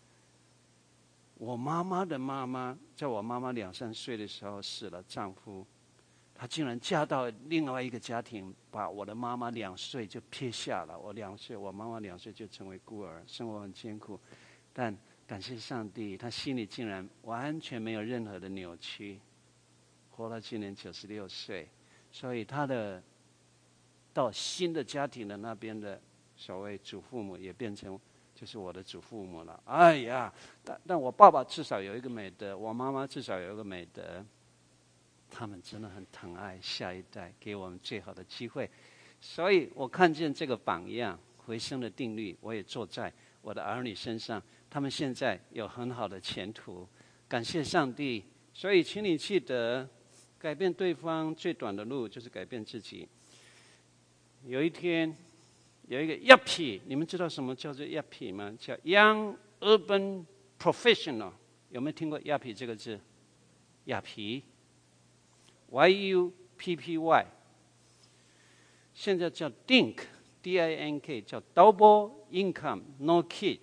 我妈妈的妈妈，在我妈妈两三岁的时候死了丈夫。她竟然嫁到另外一个家庭，把我的妈妈两岁就撇下了。我两岁，我妈妈两岁就成为孤儿，生活很艰苦。但感谢上帝，她心里竟然完全没有任何的扭曲，活到今年九十六岁。所以她的到新的家庭的那边的所谓祖父母，也变成就是我的祖父母了。哎呀，但但我爸爸至少有一个美德，我妈妈至少有一个美德。他们真的很疼爱下一代，给我们最好的机会。所以我看见这个榜样，回生的定律，我也做在我的儿女身上。他们现在有很好的前途，感谢上帝。所以请你记得，改变对方最短的路就是改变自己。有一天，有一个 Y P I， 你们知道什么叫做 Y P I 吗？叫 Young Urban Professional， 有没有听过 Y P I 这个字？雅皮。Y U P P Y， 现在叫 D I N K D I N K， 叫 Double Income No Kid。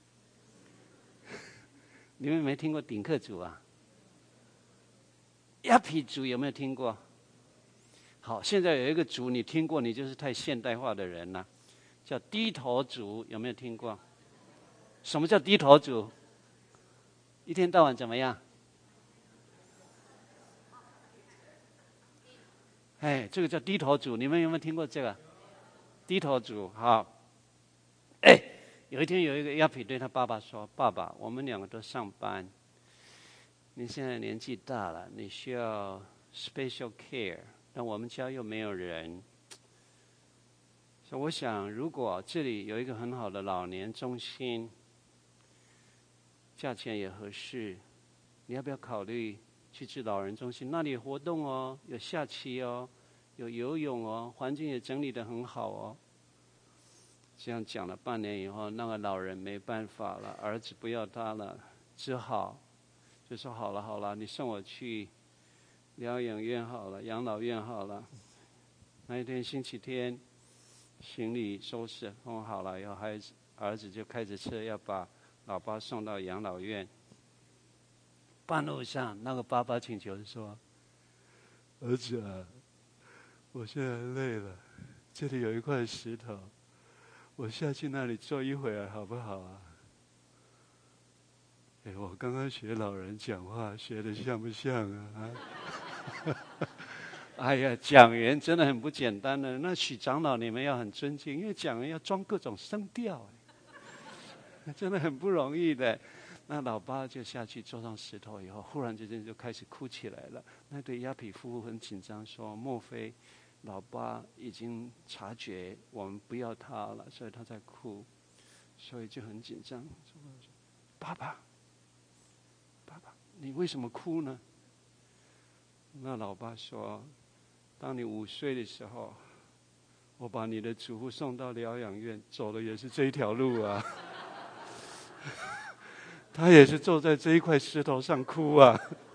你们没听过顶客族啊？亚皮族有没有听过？好，现在有一个族你听过，你就是太现代化的人了，叫低头族，有没有听过？什么叫低头族？一天到晚怎么样？哎，这个叫低头族，你们有没有听过这个？低头族，好。哎，有一天有一个亚皮对他爸爸说：“爸爸，我们两个都上班，你现在年纪大了，你需要 special care， 但我们家又没有人。所以我想，如果这里有一个很好的老年中心，价钱也合适，你要不要考虑？”去治老人中心，那里有活动哦，有下棋哦，有游泳哦，环境也整理得很好哦。这样讲了半年以后，那个老人没办法了，儿子不要他了，只好就说好了好了，你送我去疗养院好了，养老院好了。那一天星期天，行李收拾弄好了以后，孩子儿子就开着车要把老爸送到养老院。半路上，那个爸爸请求说：“儿子啊，我现在累了，这里有一块石头，我下去那里坐一会儿好不好啊？” 哎，我刚刚学老人讲话，学的像不像啊？哎呀，讲员真的很不简单的。那许长老你们要很尊敬，因为讲员要装各种声调，真的很不容易的。那老八就下去坐上石头以后，忽然之间就开始哭起来了。那对亚比夫妇很紧张，说：莫非老八已经察觉我们不要他了，所以他在哭，所以就很紧张。爸爸，爸爸，你为什么哭呢？那老爸说：当你五岁的时候，我把你的祖父送到疗养院，走的也是这一条路啊。他也是坐在这一块石头上哭啊。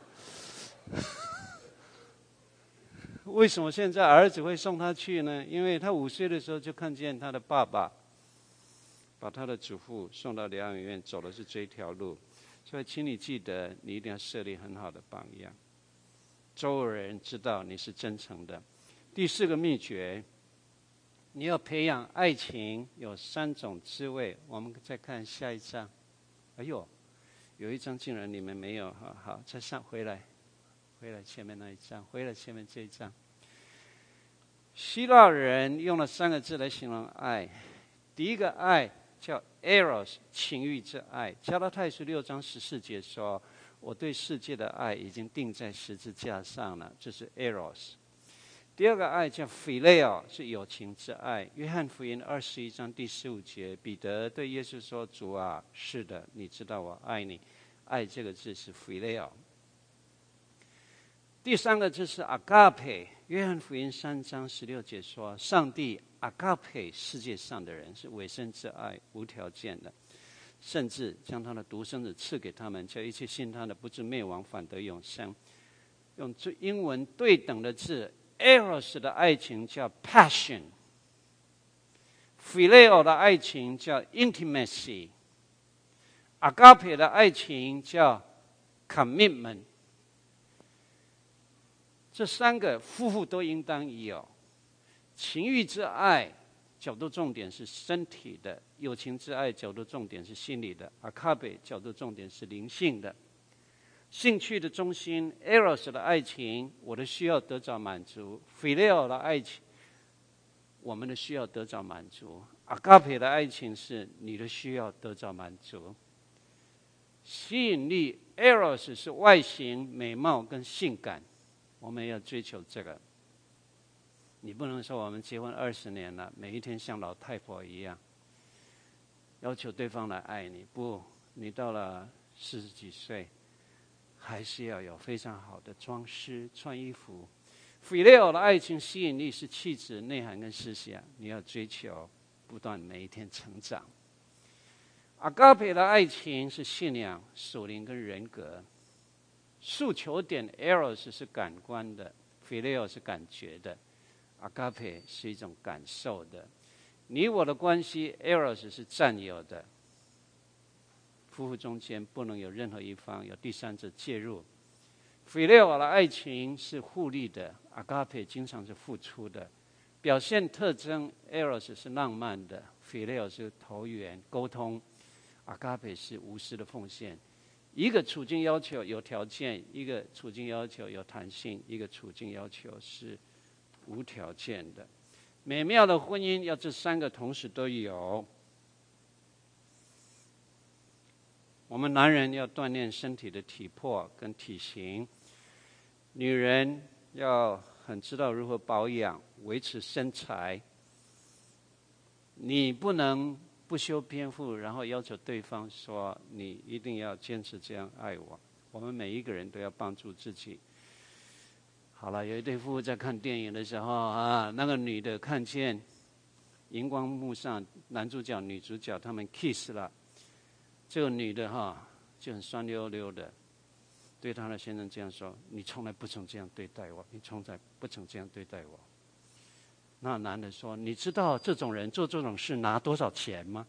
为什么现在儿子会送他去呢？因为他五岁的时候就看见他的爸爸把他的祖父送到疗养院，走的是这一条路。所以请你记得，你一定要设立很好的榜样，周围人知道你是真诚的。第四个秘诀，你要培养爱情有三种滋味。我们再看下一章。哎呦，有一章竟然你们没有，好好再上回来，回来前面那一章，回来前面这一章。希腊人用了三个字来形容爱，第一个爱叫 eros， 情欲之爱。加拉太书六章十四节说：我对世界的爱已经钉在十字架上了，这是 eros。第二个爱叫 phileo， 是友情之爱。约翰福音二十一章第十五节，彼得对耶稣说：主啊，是的，你知道我爱你。爱这个字是 phileo。第三个字是 agape。约翰福音三章十六节说：上帝 agape 世界上的人，是委身之爱，无条件的，甚至将他的独生子赐给他们，叫一切信他的不至灭亡，反得永生。用最英文对等的字，eros 的爱情叫 passion， phileo 的爱情叫 intimacy， agape 的爱情叫 commitment。这三个夫妇都应当有。情欲之爱角度重点是身体的，友情之爱角度重点是心理的， agape 角度重点是灵性的。兴趣的中心 eros 的爱情，我的需要得着满足。 phileo 的爱情，我们的需要得着满足。 agape 的爱情是你的需要得着满足。吸引力 eros 是外形、美貌跟性感，我们要追求这个。你不能说我们结婚二十年了，每一天像老太婆一样要求对方来爱你。不，你到了四十几岁还是要有非常好的装饰，穿衣服。phileo 的爱情吸引力是气质、内涵跟思想，你要追求不断每一天成长。agape 的爱情是信仰、属灵跟人格。诉求点 eros 是感官的， phileo 是感觉的， agape 是一种感受的。你我的关系 eros 是占有的，夫妇中间不能有任何一方有第三者介入。phileo 的爱情是互利的， agape 经常是付出的。表现特征 eros 是浪漫的， phileo 是投缘沟通， agape 是无私的奉献。一个处境要求有条件，一个处境要求有弹性，一个处境要求是无条件的。美妙的婚姻要这三个同时都有。我们男人要锻炼身体的体魄跟体型，女人要很知道如何保养维持身材。你不能不修边幅，然后要求对方说你一定要坚持这样爱我。我们每一个人都要帮助自己。好了，有一对夫妇在看电影的时候啊，那个女的看见荧光幕上男主角女主角他们 kiss 了，这个女的哈就很酸溜溜的对她的先生这样说：你从来不曾这样对待我，你从来不曾这样对待我。那男的说：你知道这种人做这种事拿多少钱吗？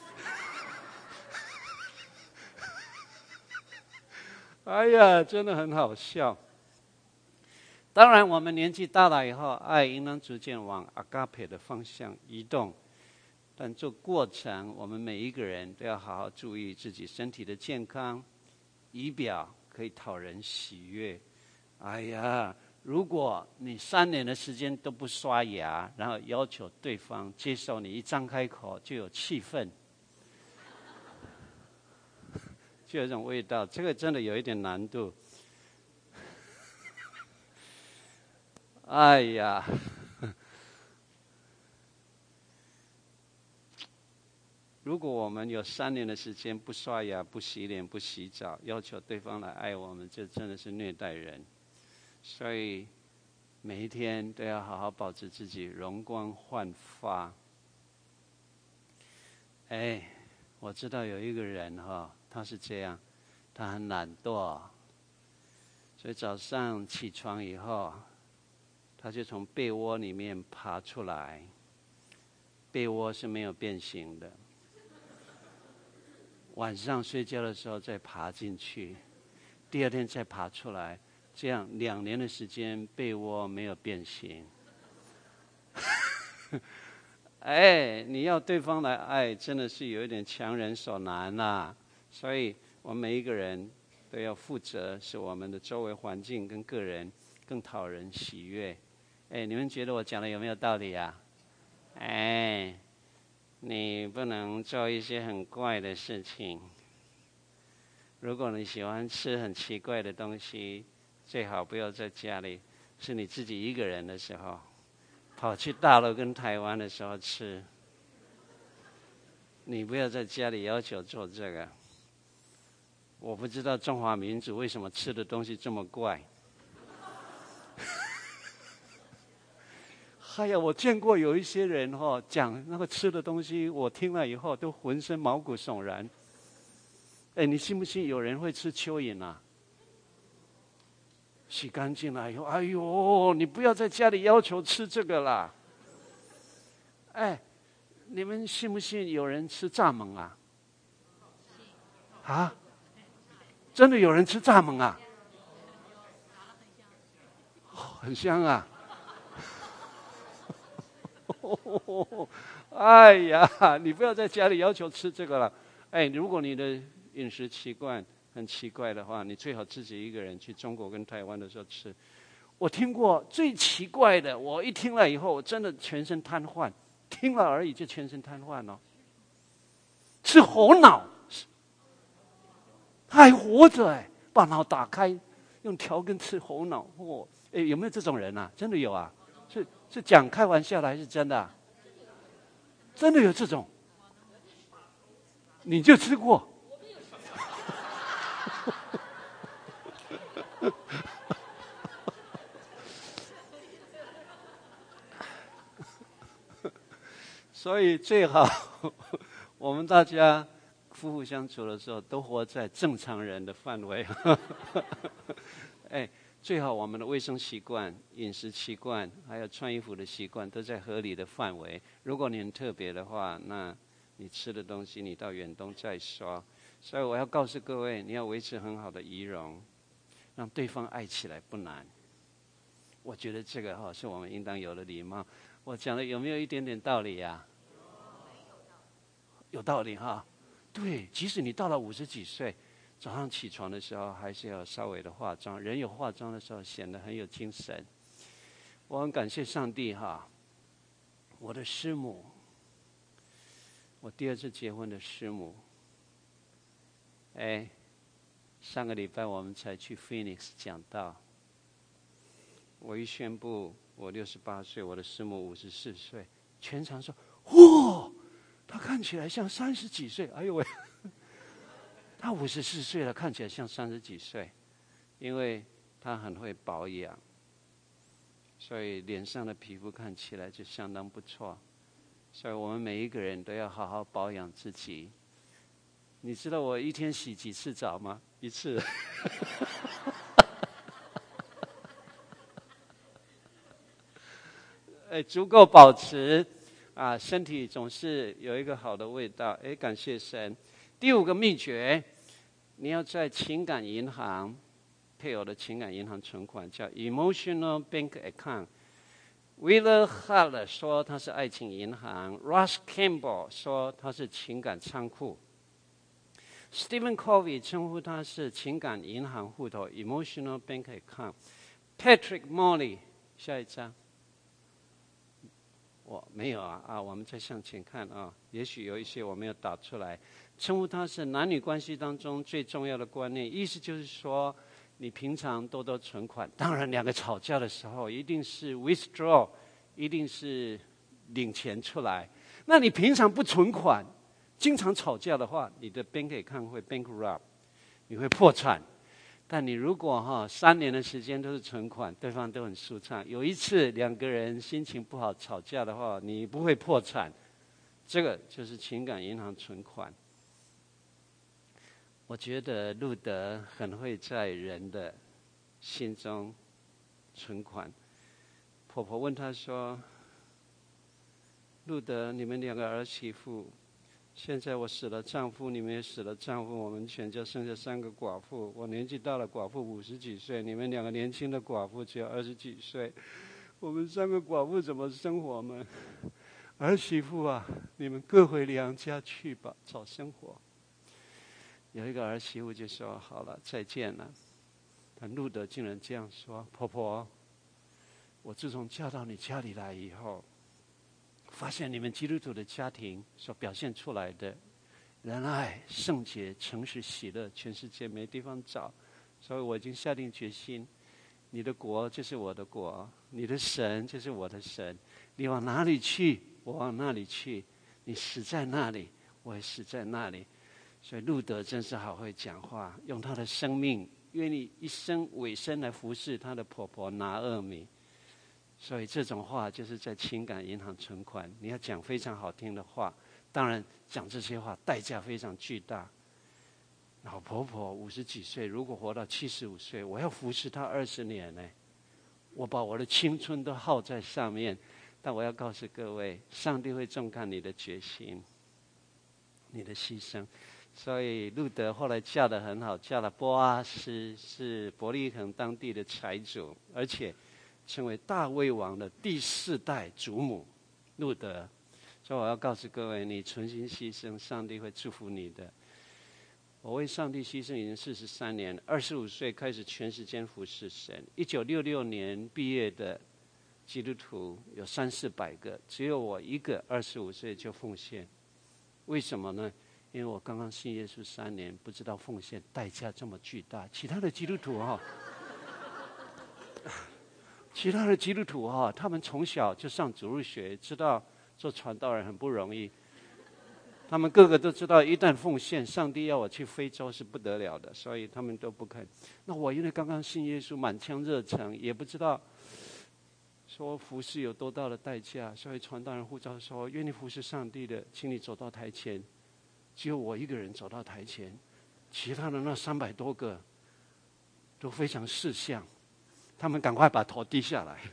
哎呀，真的很好笑。当然我们年纪大了以后，爱应当逐渐往 agape 的方向移动，但这过程我们每一个人都要好好注意自己身体的健康， 仪表可以讨人喜悦。哎呀，如果你三年的时间都不刷牙，然后要求对方接受你一张开口就有气氛，就有一种味道，这个真的有一点难度。哎呀，如果我们有三年的时间不刷牙、不洗脸、不洗澡，要求对方来爱我们，这真的是虐待人。所以每一天都要好好保持自己容光焕发。哎，我知道有一个人哈，他是这样，他很懒惰，所以早上起床以后，他就从被窝里面爬出来，被窝是没有变形的。晚上睡觉的时候再爬进去，第二天再爬出来，这样两年的时间被窝没有变形。哎，你要对方来爱，真的是有一点强人所难啦。所以我们每一个人都要负责，使我们的周围环境跟个人更讨人喜悦。哎，你们觉得我讲的有没有道理啊？哎，你不能做一些很怪的事情。如果你喜欢吃很奇怪的东西，最好不要在家里，是你自己一个人的时候，跑去大陆跟台湾的时候吃。你不要在家里要求做这个。我不知道中华民族为什么吃的东西这么怪。哎呀，我见过有一些人哈、哦、讲那个吃的东西，我听了以后都浑身毛骨悚然。哎，你信不信有人会吃蚯蚓啊？洗干净了以后，哎呦，你不要在家里要求吃这个啦。哎，你们信不信有人吃蚱蜢啊？啊？真的有人吃蚱蜢啊？很香啊！哎呀，你不要在家里要求吃这个了。哎，如果你的饮食习惯很奇怪的话，你最好自己一个人去中国跟台湾的时候吃。我听过最奇怪的，我一听了以后，我真的全身瘫痪，听了而已就全身瘫痪了。吃猴脑，还活着哎，把脑打开，用条根吃猴脑。哦，哎，有没有这种人啊？真的有啊？是是讲开玩笑的还是真的啊？真的有这种？你就吃过？所以最好我们大家夫妇相处的时候，都活在正常人的范围。哎，最好我们的卫生习惯、饮食习惯，还有穿衣服的习惯，都在合理的范围。如果你很特别的话，那你吃的东西，你到远东再说。所以我要告诉各位，你要维持很好的仪容，让对方爱起来不难。我觉得这个哈、哦、是我们应当有的礼貌。我讲的有没有一点点道理呀、啊？有道理哈。对，即使你到了五十几岁，早上起床的时候还是要稍微的化妆。人有化妆的时候，显得很有精神。我很感谢上帝哈，我的师母，我第二次结婚的师母，哎，上个礼拜我们才去 Phoenix 讲道。我一宣布我六十八岁，我的师母五十四岁，全场说：“哇，她看起来像三十几岁。”哎呦喂，她五十四岁了，看起来像三十几岁，因为她很会保养，所以脸上的皮肤看起来就相当不错。所以我们每一个人都要好好保养自己。你知道我一天洗几次澡吗？一次。哎，足够保持啊，身体总是有一个好的味道。哎，感谢神。第五个秘诀，你要在情感银行配偶的情感银行存款，叫 emotional bank account。Wheeler Hall 说它是爱情银行 ，Ross Campbell 说它是情感仓库。 Stephen Covey 称呼它是情感银行户头 （emotional bank account）。Patrick Morley， 下一张。我没有啊啊，我们再向前看啊，也许有一些我没有打出来。称呼它是男女关系当中最重要的观念，意思就是说，你平常多多存款。当然，两个吵架的时候，一定是 withdraw， 一定是领钱出来。那你平常不存款，经常吵架的话，你的 bank account 会 bankrupt， 你会破产。但你如果哈三年的时间都是存款，对方都很舒畅。有一次两个人心情不好吵架的话，你不会破产。这个就是情感银行存款。我觉得路德很会在人的心中存款。婆婆问他说：“路德，你们两个儿媳妇，现在我死了丈夫，你们也死了丈夫，我们全家剩下三个寡妇。我年纪大了，寡妇五十几岁，你们两个年轻的寡妇只有二十几岁。我们三个寡妇怎么生活呢？儿媳妇啊，你们各回娘家去吧，找生活。”有一个儿媳妇就说：“好了，再见了。”但路德竟然这样说：“婆婆，我自从嫁到你家里来以后，发现你们基督徒的家庭所表现出来的仁爱、圣洁、诚实、喜乐，全世界没地方找。所以我已经下定决心，你的国就是我的国，你的神就是我的神。你往哪里去，我往那里去；你死在那里，我也死在那里。”所以路德真是好会讲话，用他的生命愿意一生委身来服侍他的婆婆拿俄米。所以这种话就是在情感银行存款。你要讲非常好听的话，当然讲这些话代价非常巨大。老婆婆五十几岁，如果活到七十五岁，我要服侍她二十年呢。我把我的青春都耗在上面。但我要告诉各位，上帝会重看你的决心，你的牺牲。所以路德后来嫁得很好，嫁了波阿斯，是伯利恒当地的财主，而且成为大卫王的第四代祖母。路德，所以我要告诉各位，你存心牺牲，上帝会祝福你的。我为上帝牺牲已经四十三年，二十五岁开始全时间服侍神。一九六六年毕业的基督徒有三四百个，只有我一个二十五岁就奉献。为什么呢？因为我刚刚信耶稣三年，不知道奉献代价这么巨大。其他的基督徒哈、哦，其他的基督徒哈、哦，他们从小就上主日学，知道做传道人很不容易。他们个个都知道，一旦奉献，上帝要我去非洲是不得了的，所以他们都不肯。那我因为刚刚信耶稣，满腔热诚，也不知道说服侍有多大的代价，所以传道人呼召说：“愿意服侍上帝的，请你走到台前。”只有我一个人走到台前，其他的那三百多个都非常识相，他们赶快把头低下来。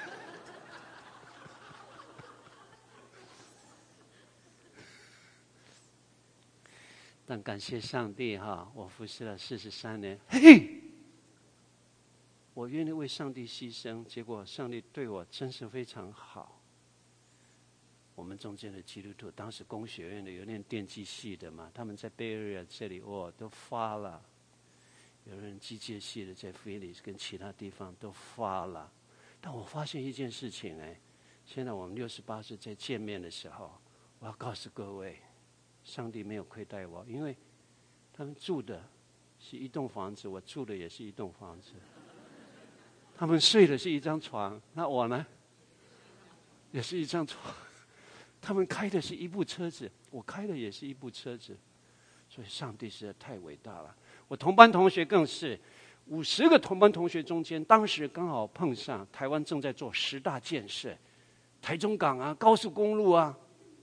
但感谢上帝哈，我服侍了四十三年，嘿，我愿意为上帝牺牲，结果上帝对我真是非常好。我们中间的基督徒，当时工学院的有念电机系的嘛，他们在 Bay Area 这里哦都发了，有人机械系的在菲利斯跟其他地方都发了。但我发现一件事情哎，现在我们六十八岁在见面的时候，我要告诉各位，上帝没有亏待我，因为他们住的是一栋房子，我住的也是一栋房子。他们睡的是一张床，那我呢，也是一张床。他们开的是一部车子，我开的也是一部车子，所以上帝实在太伟大了。我同班同学更是，五十个同班同学中间，当时刚好碰上台湾正在做十大建设，台中港啊、高速公路啊、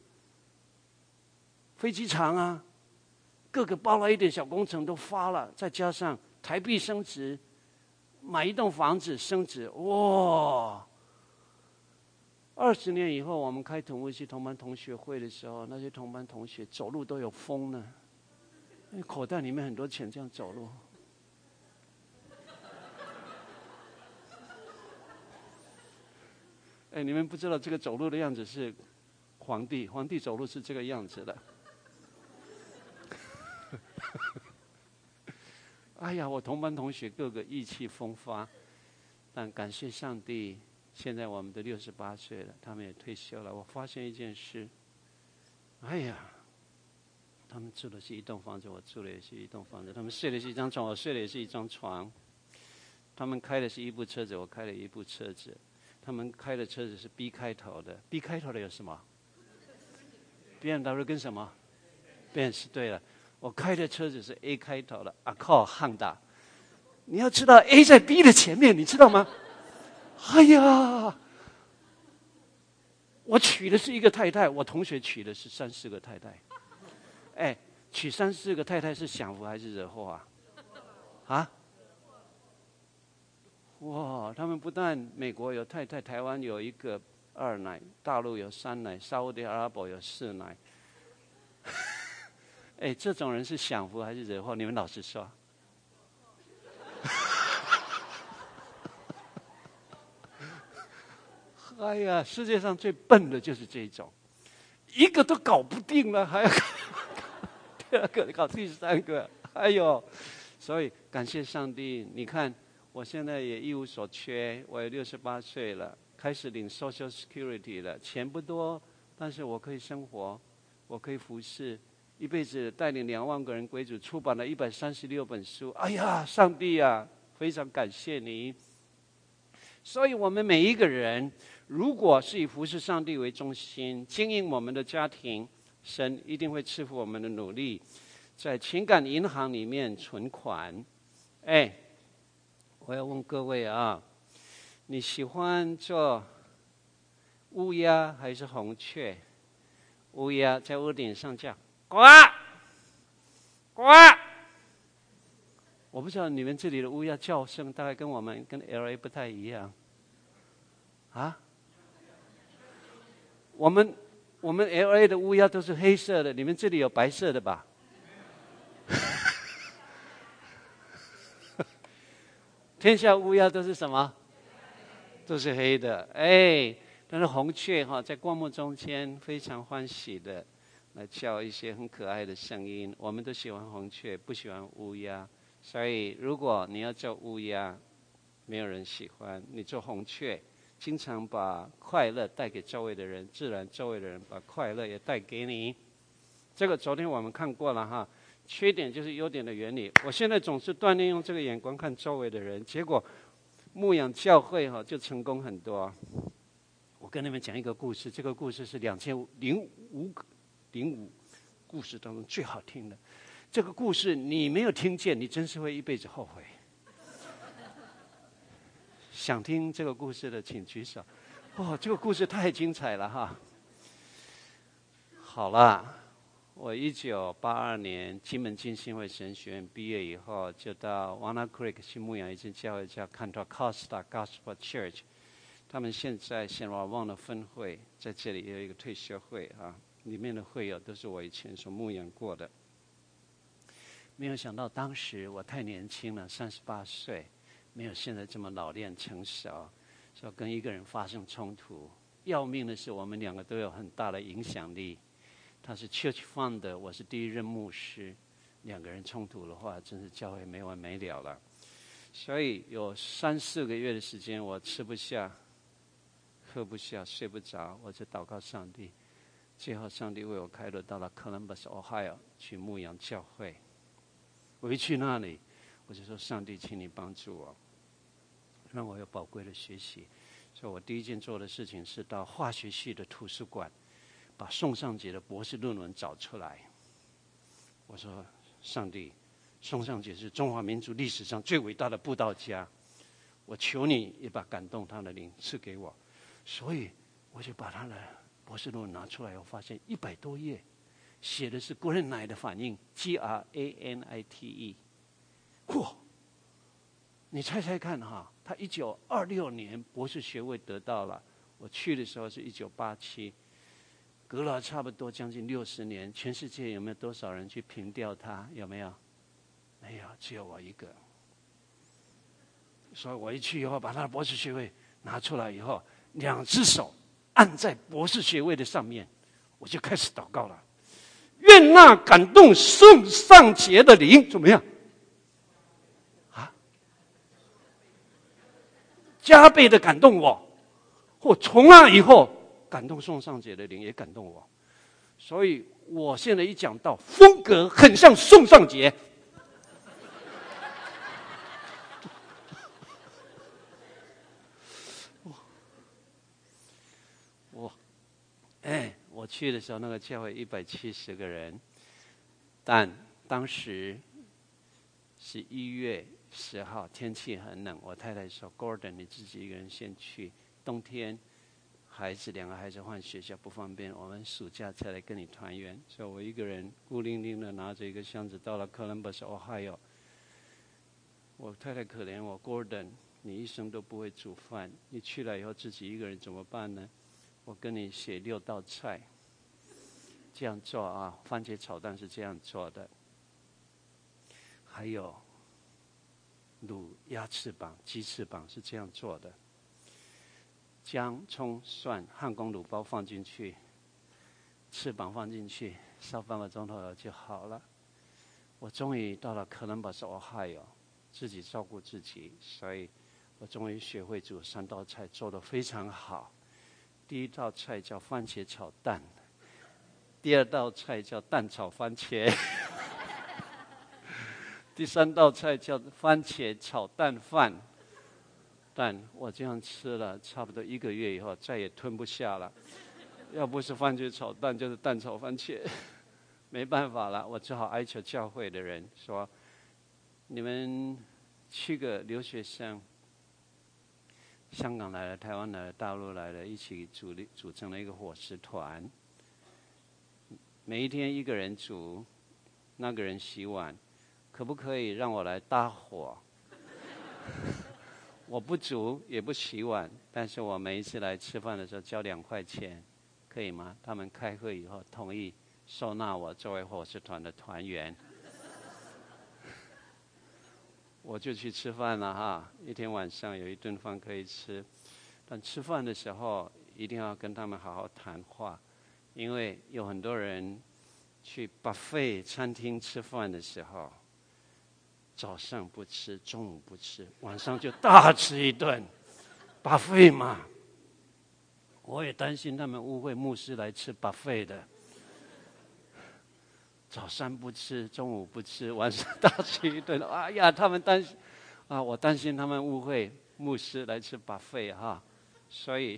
飞机场啊，各个包了一点小工程都发了，再加上台币升值，买一栋房子升值，哇！二十年以后，我们开同物系同班同学会的时候，那些同班同学走路都有风呢，因为口袋里面很多钱，这样走路。哎，你们不知道这个走路的样子是皇帝，皇帝走路是这个样子的。 哎呀，我同班同学个个意气风发，但感谢上帝，现在我们都六十八岁了，他们也退休了。我发现一件事，哎呀，他们住的是一栋房子，我住的也是一栋房子；他们睡的是一张床，我睡的也是一张床；他们开的是一部车子，我开了一部车子；他们开的车子是 B 开头的 ，B 开头的有什么 ？B M W 跟什么 ？Benz 对了。我开的车子是 A 开头的 Accord Honda， 你要知道 A 在 B 的前面，你知道吗？哎呀，我娶的是一个太太，我同学娶的是三四个太太。哎，娶三四个太太是享福还是惹祸啊？啊？哇，他们不但美国有太太，台湾有一个二奶，大陆有三奶，沙烏地阿拉伯有四奶。哎，这种人是享福还是惹祸？你们老实说。哎呀，世界上最笨的就是这种，一个都搞不定了，还要搞第二个、搞第三个，哎呦！所以感谢上帝，你看我现在也一无所缺，我也六十八岁了，开始领 Social Security 了，钱不多，但是我可以生活，我可以服侍。一辈子带领两万个人归主，出版了一百三十六本书。哎呀，上帝啊，非常感谢你！所以，我们每一个人，如果是以服侍上帝为中心，经营我们的家庭，神一定会赐福我们的努力。在情感银行里面存款。哎，我要问各位啊，你喜欢做乌鸦还是红雀？乌鸦在屋顶上叫。呱呱！我不知道你们这里的乌鸦叫声大概跟我们跟 L A 不太一样啊。我们我们 L A 的乌鸦都是黑色的，你们这里有白色的吧？天下乌鸦都是什么？都是黑的。哎，但是红雀哈在光幕中间非常欢喜的。来叫一些很可爱的声音，我们都喜欢红雀，不喜欢乌鸦。所以，如果你要叫乌鸦，没有人喜欢；你做红雀，经常把快乐带给周围的人，自然周围的人把快乐也带给你。这个昨天我们看过了哈，缺点就是优点的原理。我现在总是锻炼用这个眼光看周围的人，结果牧养教会哈就成功很多。我跟你们讲一个故事，这个故事是两千零五个。零五故事当中最好听的，这个故事你没有听见，你真是会一辈子后悔。想听这个故事的请举手。哦，这个故事太精彩了哈！好了，我一九八二年金门浸信会神学院毕业以后，就到 Walnut Creek 去牧养一间教会叫 Contra Costa Gospel Church， 他们现在显瓦旺的分会在这里也有一个退休会啊。里面的会友都是我以前所牧养过的。没有想到当时我太年轻了，三十八岁，没有现在这么老练成熟，说跟一个人发生冲突。要命的是，我们两个都有很大的影响力。他是 Church Founder， 我是第一任牧师，两个人冲突的话，真是教会没完没了了。所以有三四个月的时间，我吃不下、喝不下、睡不着，我就祷告上帝。最后，上帝为我开路，到了 Columbus, Ohio 去牧养教会。我一去那里，我就说：“上帝，请你帮助我，让我有宝贵的学习。”所以我第一件做的事情是到化学系的图书馆，把宋尚节的博士论文找出来。我说：“上帝，宋尚节是中华民族历史上最伟大的布道家，我求你也把感动他的灵赐给我。”所以我就把他的博士论文拿出来，我发现一百多页，写的是 Granite 的反应 ，G R A N I T E。嚯！你猜猜看哈，他一九二六年博士学位得到了，我去的时候是一九八七，隔了差不多将近六十年，全世界有没有多少人去评调他？有没有？没有，只有我一个。所以我一去以后，把他的博士学位拿出来以后，两只手按在博士学位的上面，我就开始祷告了。 愿那感动圣上节的灵怎么样？啊，加倍的感动我，或从那以后感动宋尚节的灵也感动我，所以我现在一讲到风格很像宋尚节。我，哎，我去的时候那个教会一百七十个人，但当时是一月十号，天气很冷。我太太说 ：“Gordon， 你自己一个人先去，冬天孩子两个孩子换学校不方便，我们暑假才来跟你团圆。”所以我一个人孤零零的拿着一个箱子到了 Columbus Ohio。我太太可怜我 ：“Gordon， 你一生都不会煮饭，你去了以后自己一个人怎么办呢？我跟你写六道菜，这样做啊，番茄炒蛋是这样做的，还有卤鸭翅膀、鸡翅膀是这样做的，姜、葱、蒜、汉宫卤包放进去，翅膀放进去，烧半个钟头就好了。”我终于到了科伦布斯 Ohio， 自己照顾自己，所以我终于学会煮三道菜，做得非常好。第一道菜叫番茄炒蛋，第二道菜叫蛋炒番茄，第三道菜叫番茄炒蛋饭。但我这样吃了差不多一个月以后，再也吞不下了。要不是番茄炒蛋，就是蛋炒番茄。没办法了，我只好哀求教会的人说：“你们去个留学生，香港来的、台湾来的、大陆来的，一起组组成了一个伙食团。每一天一个人煮，那个人洗碗，可不可以让我来搭伙？我不煮也不洗碗，但是我每一次来吃饭的时候交两块钱，可以吗？”他们开会以后同意收纳我作为伙食团的团员。我就去吃饭了哈，一天晚上有一顿饭可以吃，但吃饭的时候一定要跟他们好好谈话，因为有很多人去 buffet 餐厅吃饭的时候，早上不吃，中午不吃，晚上就大吃一顿 buffet 嘛。我也担心他们误会牧师来吃 buffet 的。早餐不吃，中午不吃，晚上大吃一顿。哎呀，他们担心啊，我担心他们误会牧师来吃 buffet 哈，所以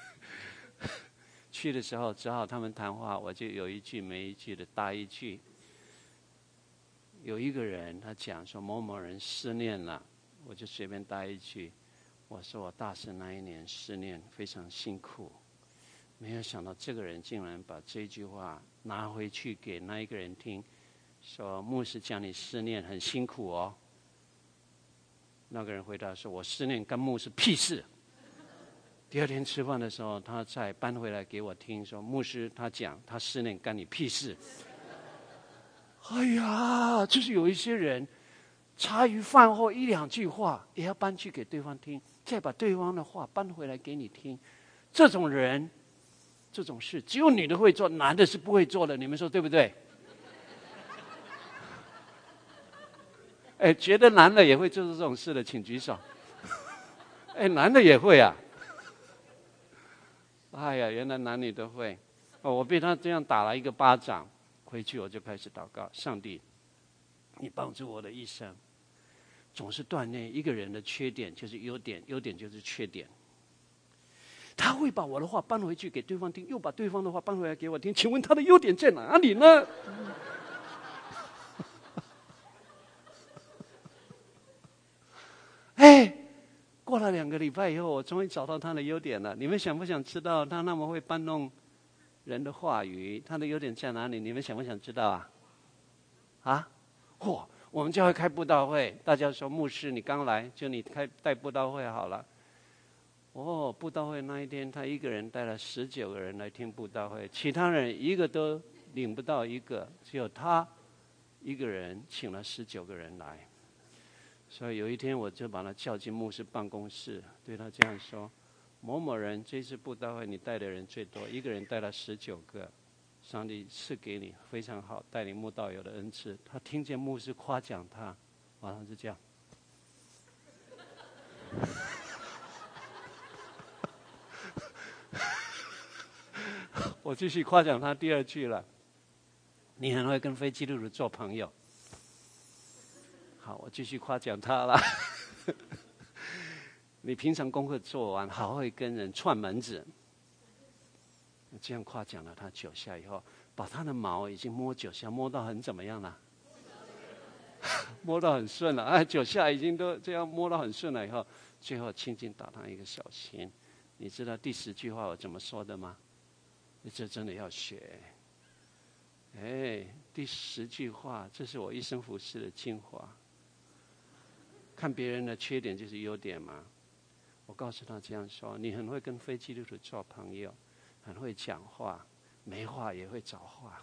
去的时候只好他们谈话，我就有一句没一句的搭一句。有一个人他讲说某某人失恋了，我就随便搭一句，我说我大四那一年失恋非常辛苦。没有想到这个人竟然把这句话拿回去给那一个人听，说牧师讲你失恋很辛苦哦。那个人回答说：“我失恋干牧师屁事。”第二天吃饭的时候，他再搬回来给我听，说牧师他讲他失恋干你屁事。哎呀，就是有一些人茶余饭后一两句话也要搬去给对方听，再把对方的话搬回来给你听，这种人。这种事只有女的会做，男的是不会做的，你们说对不对？哎，觉得男的也会做这种事的，请举手。哎，男的也会啊！哎呀，原来男女都会。哦，我被他这样打了一个巴掌，回去我就开始祷告：上帝，你帮助我的一生，总是锻炼一个人的缺点就是优点，优点就是缺点。他会把我的话搬回去给对方听，又把对方的话搬回来给我听。请问他的优点在哪里呢？哎，过了两个礼拜以后，我终于找到他的优点了。你们想不想知道他那么会搬弄人的话语？他的优点在哪里？你们想不想知道啊？啊？嚯！我们教会开布道会，大家说牧师你刚来，就你开带布道会好了。哦，布道会那一天，他一个人带了十九个人来听布道会，其他人一个都领不到一个，只有他一个人请了十九个人来。所以有一天，我就把他叫进牧师办公室，对他这样说：“某某人，这次布道会你带的人最多，一个人带了十九个， 上帝赐给你非常好带领慕道友的恩赐。他听见牧师夸奖他，马上就这样。我继续夸奖他第二句了，你很会跟非基督徒做朋友。好，我继续夸奖他了。你平常功课做完，好会跟人串门子。这样夸奖了他九下以后，把他的毛已经摸九下，摸到很怎么样了？摸到很顺了，哎，九下已经都这样摸到很顺了以后，最后轻轻打他一个小心。你知道第十句话我怎么说的吗？这真的要学。哎，第十句话，这是我一生服侍的精华。看别人的缺点就是优点嘛。我告诉他这样说：你很会跟非基督徒做朋友，很会讲话，没话也会找话。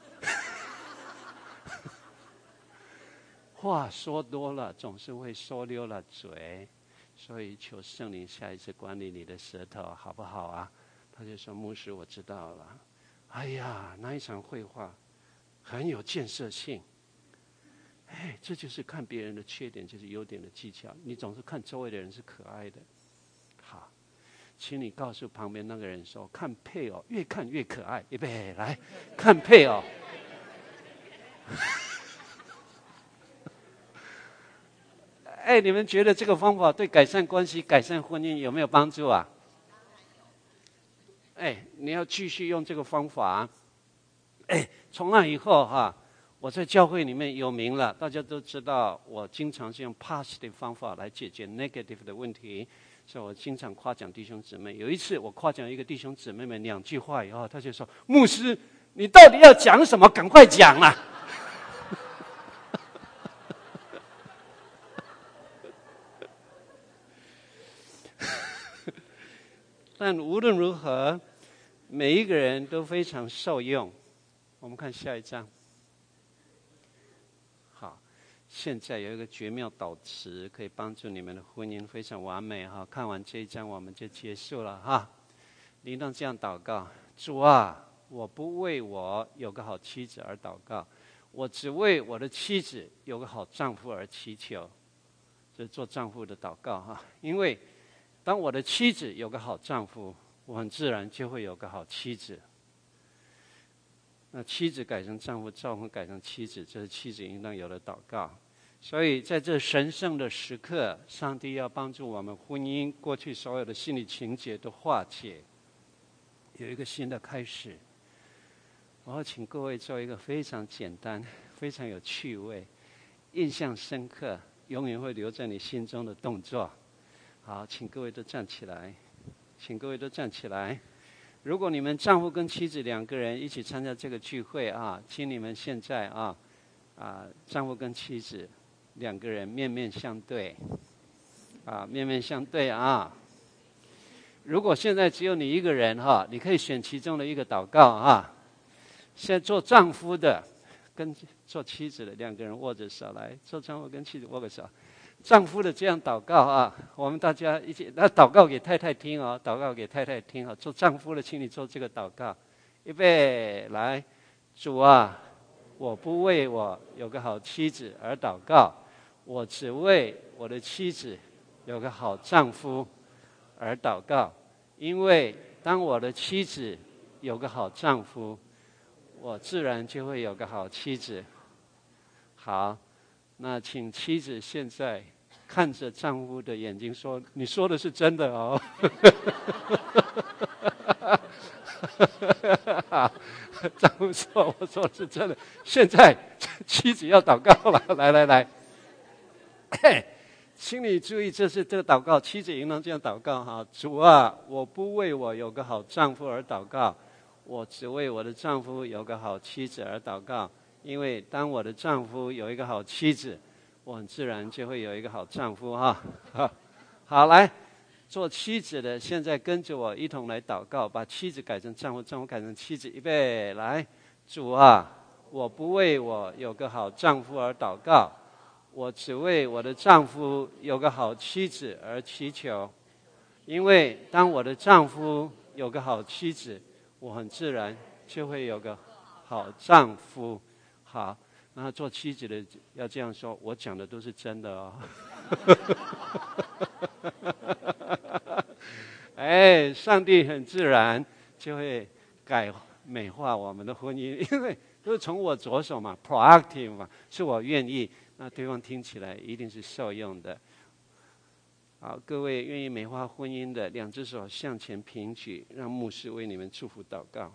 话说多了，总是会说溜了嘴，所以求圣灵下一次管理你的舌头，好不好啊？他就说：牧师，我知道了。哎呀，那一场会话很有建设性。哎，这就是看别人的缺点就是优点的技巧。你总是看周围的人是可爱的。好，请你告诉旁边那个人说：看配偶越看越可爱。预备，来看配偶。哎，你们觉得这个方法对改善关系、改善婚姻有没有帮助啊？哎，你要继续用这个方法。哎，从那以后哈，我在教会里面有名了，大家都知道我经常是用 positive 方法来解决 negative 的问题，所以我经常夸奖弟兄姊妹。有一次我夸奖一个弟兄姊妹们两句话以后，他就说：牧师，你到底要讲什么？赶快讲啊！但无论如何，每一个人都非常受用。我们看下一章。好，现在有一个绝妙导词，可以帮助你们的婚姻非常完美哈。看完这一章我们就结束了哈。你当这样祷告：主啊，我不为我有个好妻子而祷告，我只为我的妻子有个好丈夫而祈求。这是做丈夫的祷告哈，因为当我的妻子有个好丈夫，我很自然就会有个好妻子。那妻子改成丈夫，丈夫改成妻子，这是妻子应当有的祷告。所以在这神圣的时刻，上帝要帮助我们婚姻过去所有的心理情节都化解，有一个新的开始。我要请各位做一个非常简单、非常有趣味、印象深刻、永远会留在你心中的动作。好，请各位都站起来，请各位都站起来。如果你们丈夫跟妻子两个人一起参加这个聚会啊，请你们现在啊啊，丈夫跟妻子两个人面面相对，啊，面面相对啊。如果现在只有你一个人哈、啊，你可以选其中的一个祷告啊。现在做丈夫的跟做妻子的两个人握着手来，做丈夫跟妻子握个手。丈夫的这样祷告啊，我们大家一起，那祷告给太太听哦，祷告给太太听哦。做丈夫的，请你做这个祷告，预备，来，主啊，我不为我有个好妻子而祷告，我只为我的妻子有个好丈夫而祷告，因为当我的妻子有个好丈夫，我自然就会有个好妻子。好。那请妻子现在看着丈夫的眼睛说：“你说的是真的哦。”丈夫说：“我说的是真的。”现在妻子要祷告了，来来来，请你注意，这是这个祷告，妻子应当这样祷告哈：主啊，我不为我有个好丈夫而祷告，我只为我的丈夫有个好妻子而祷告。因为当我的丈夫有一个好妻子，我很自然就会有一个好丈夫哈。好，好，来，做妻子的现在跟着我一同来祷告，把妻子改成丈夫，丈夫改成妻子。预备，来，主啊，我不为我有个好丈夫而祷告，我只为我的丈夫有个好妻子而祈求。因为当我的丈夫有个好妻子，我很自然就会有个好丈夫。好，然后做妻子的要这样说，我讲的都是真的哦。哎，上帝很自然就会改美化我们的婚姻，因为都是从我着手嘛 ，proactive 嘛，是我愿意，那对方听起来一定是受用的。好，各位愿意美化婚姻的，两只手向前平举，让牧师为你们祝福祷告。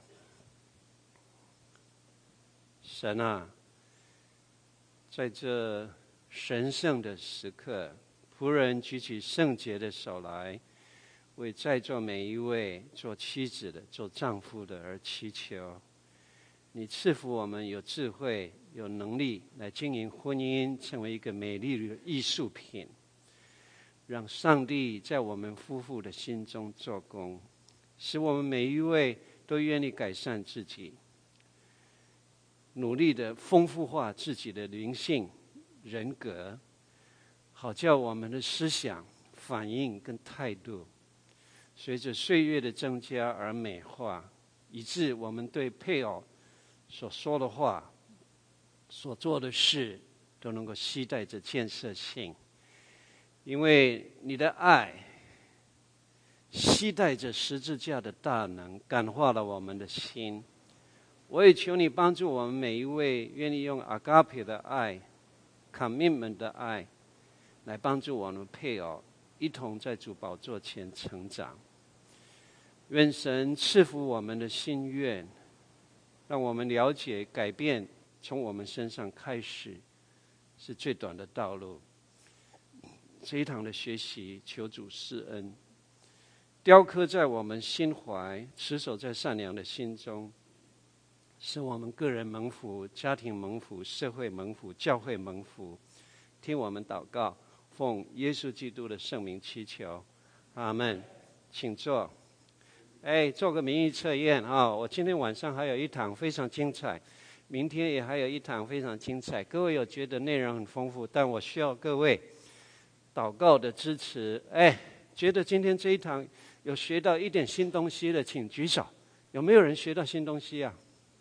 神啊，在这神圣的时刻，仆人举起圣洁的手来，为在座每一位做妻子的、做丈夫的而祈求。你赐福我们有智慧、有能力来经营婚姻，成为一个美丽的艺术品，让上帝在我们夫妇的心中做工，使我们每一位都愿意改善自己，努力的丰富化自己的灵性、人格，好叫我们的思想、反应跟态度，随着岁月的增加而美化，以致我们对配偶所说的话、所做的事，都能够携带着建设性。因为你的爱携带着十字架的大能，感化了我们的心。我也求你帮助我们每一位愿意用 agape 的爱、commitment 的爱来帮助我们配偶一同在主宝座前成长。愿神赐福我们的心愿，让我们了解改变从我们身上开始是最短的道路。这一堂的学习，求主施恩，雕刻在我们心怀，持守在善良的心中，使我们个人蒙福，家庭蒙福，社会蒙福，教会蒙福。听我们祷告，奉耶稣基督的圣名祈求，阿们。请坐。哎，做个民意测验啊！我今天晚上还有一堂非常精彩，明天也还有一堂非常精彩。各位有觉得内容很丰富，但我需要各位祷告的支持。哎，觉得今天这一堂有学到一点新东西的，请举手。有没有人学到新东西啊？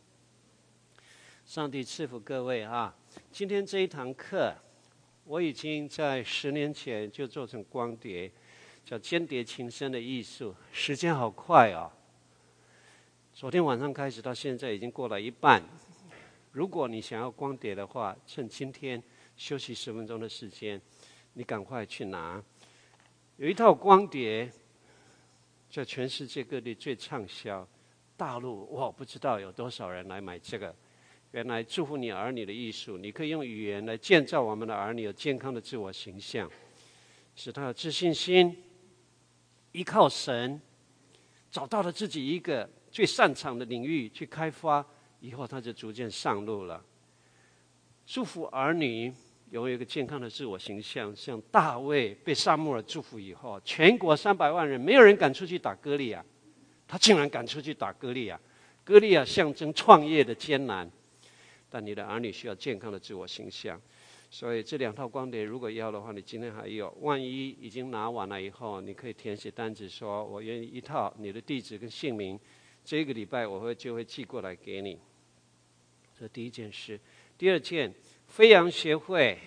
上帝赐福各位啊！今天这一堂课，我已经在十年前就做成光碟，叫《间谍情深的艺术》。时间好快啊！昨天晚上开始到现在已经过了一半。如果你想要光碟的话，趁今天休息十分钟的时间，你赶快去拿。有一套光碟，在全世界各地最畅销。大陆我不知道有多少人来买这个。原来祝福你儿女的艺术，你可以用语言来建造我们的儿女有健康的自我形象，使他有自信心，依靠神，找到了自己一个最擅长的领域去开发，以后他就逐渐上路了。祝福儿女有一个健康的自我形象，像大卫被撒母耳祝福以后，全国三百万人没有人敢出去打歌利亚，他竟然敢出去打歌利亚。歌利亚象征创业的艰难，但你的儿女需要健康的自我形象。所以这两套光碟如果要的话，你今天还有，万一已经拿完了以后，你可以填写单子说我愿意一套，你的地址跟姓名，这个礼拜我会就会寄过来给你。这第一件事。第二件，飞扬协会，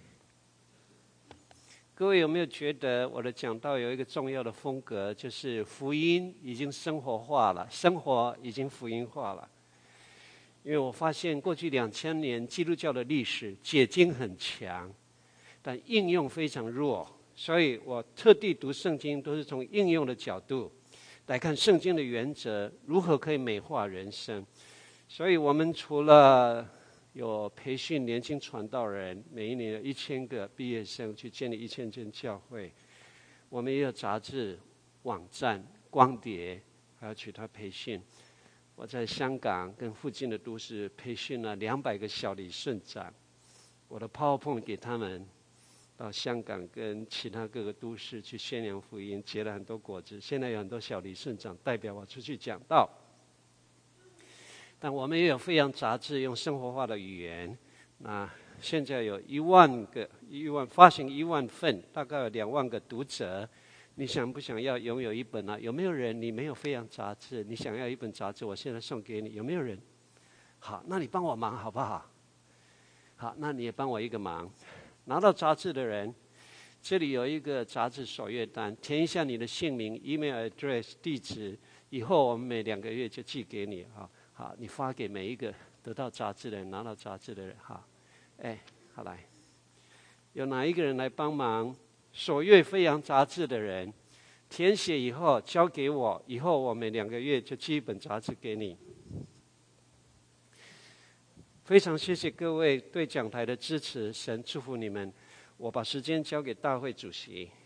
各位有没有觉得我的讲道有一个重要的风格，就是福音已经生活化了，生活已经福音化了。因为我发现过去两千年基督教的历史解经很强，但应用非常弱，所以我特地读圣经都是从应用的角度来看圣经的原则如何可以美化人生。所以我们除了有培训年轻传道人，每一年有一千个毕业生去建立一千间教会，我们也有杂志、网站、光碟，还有其他培训。我在香港跟附近的都市培训了两百个小理顺长，我的 PowerPoint 给他们，到香港跟其他各个都市去宣扬福音，结了很多果子。现在有很多小理顺长代表我出去讲道。但我们也有飞扬杂志，用生活化的语言。那现在有一万个一万发行一万份，大概有两万个读者。你想不想要拥有一本呢、啊？有没有人你没有飞扬杂志？你想要一本杂志？我现在送给你，有没有人？ 好，那你帮我忙好不好？好，那你也帮我一个忙。拿到杂志的人，这里有一个杂志首页单，填一下你的姓名、email address、地址，以后我们每两个月就寄给你啊。好，你发给每一个得到杂志的人、拿到杂志的人。好，哎，好来，有哪一个人来帮忙？首页飞扬杂志的人，填写以后交给我，以后我每两个月就寄一本杂志给你。非常谢谢各位对讲台的支持，神祝福你们。我把时间交给大会主席。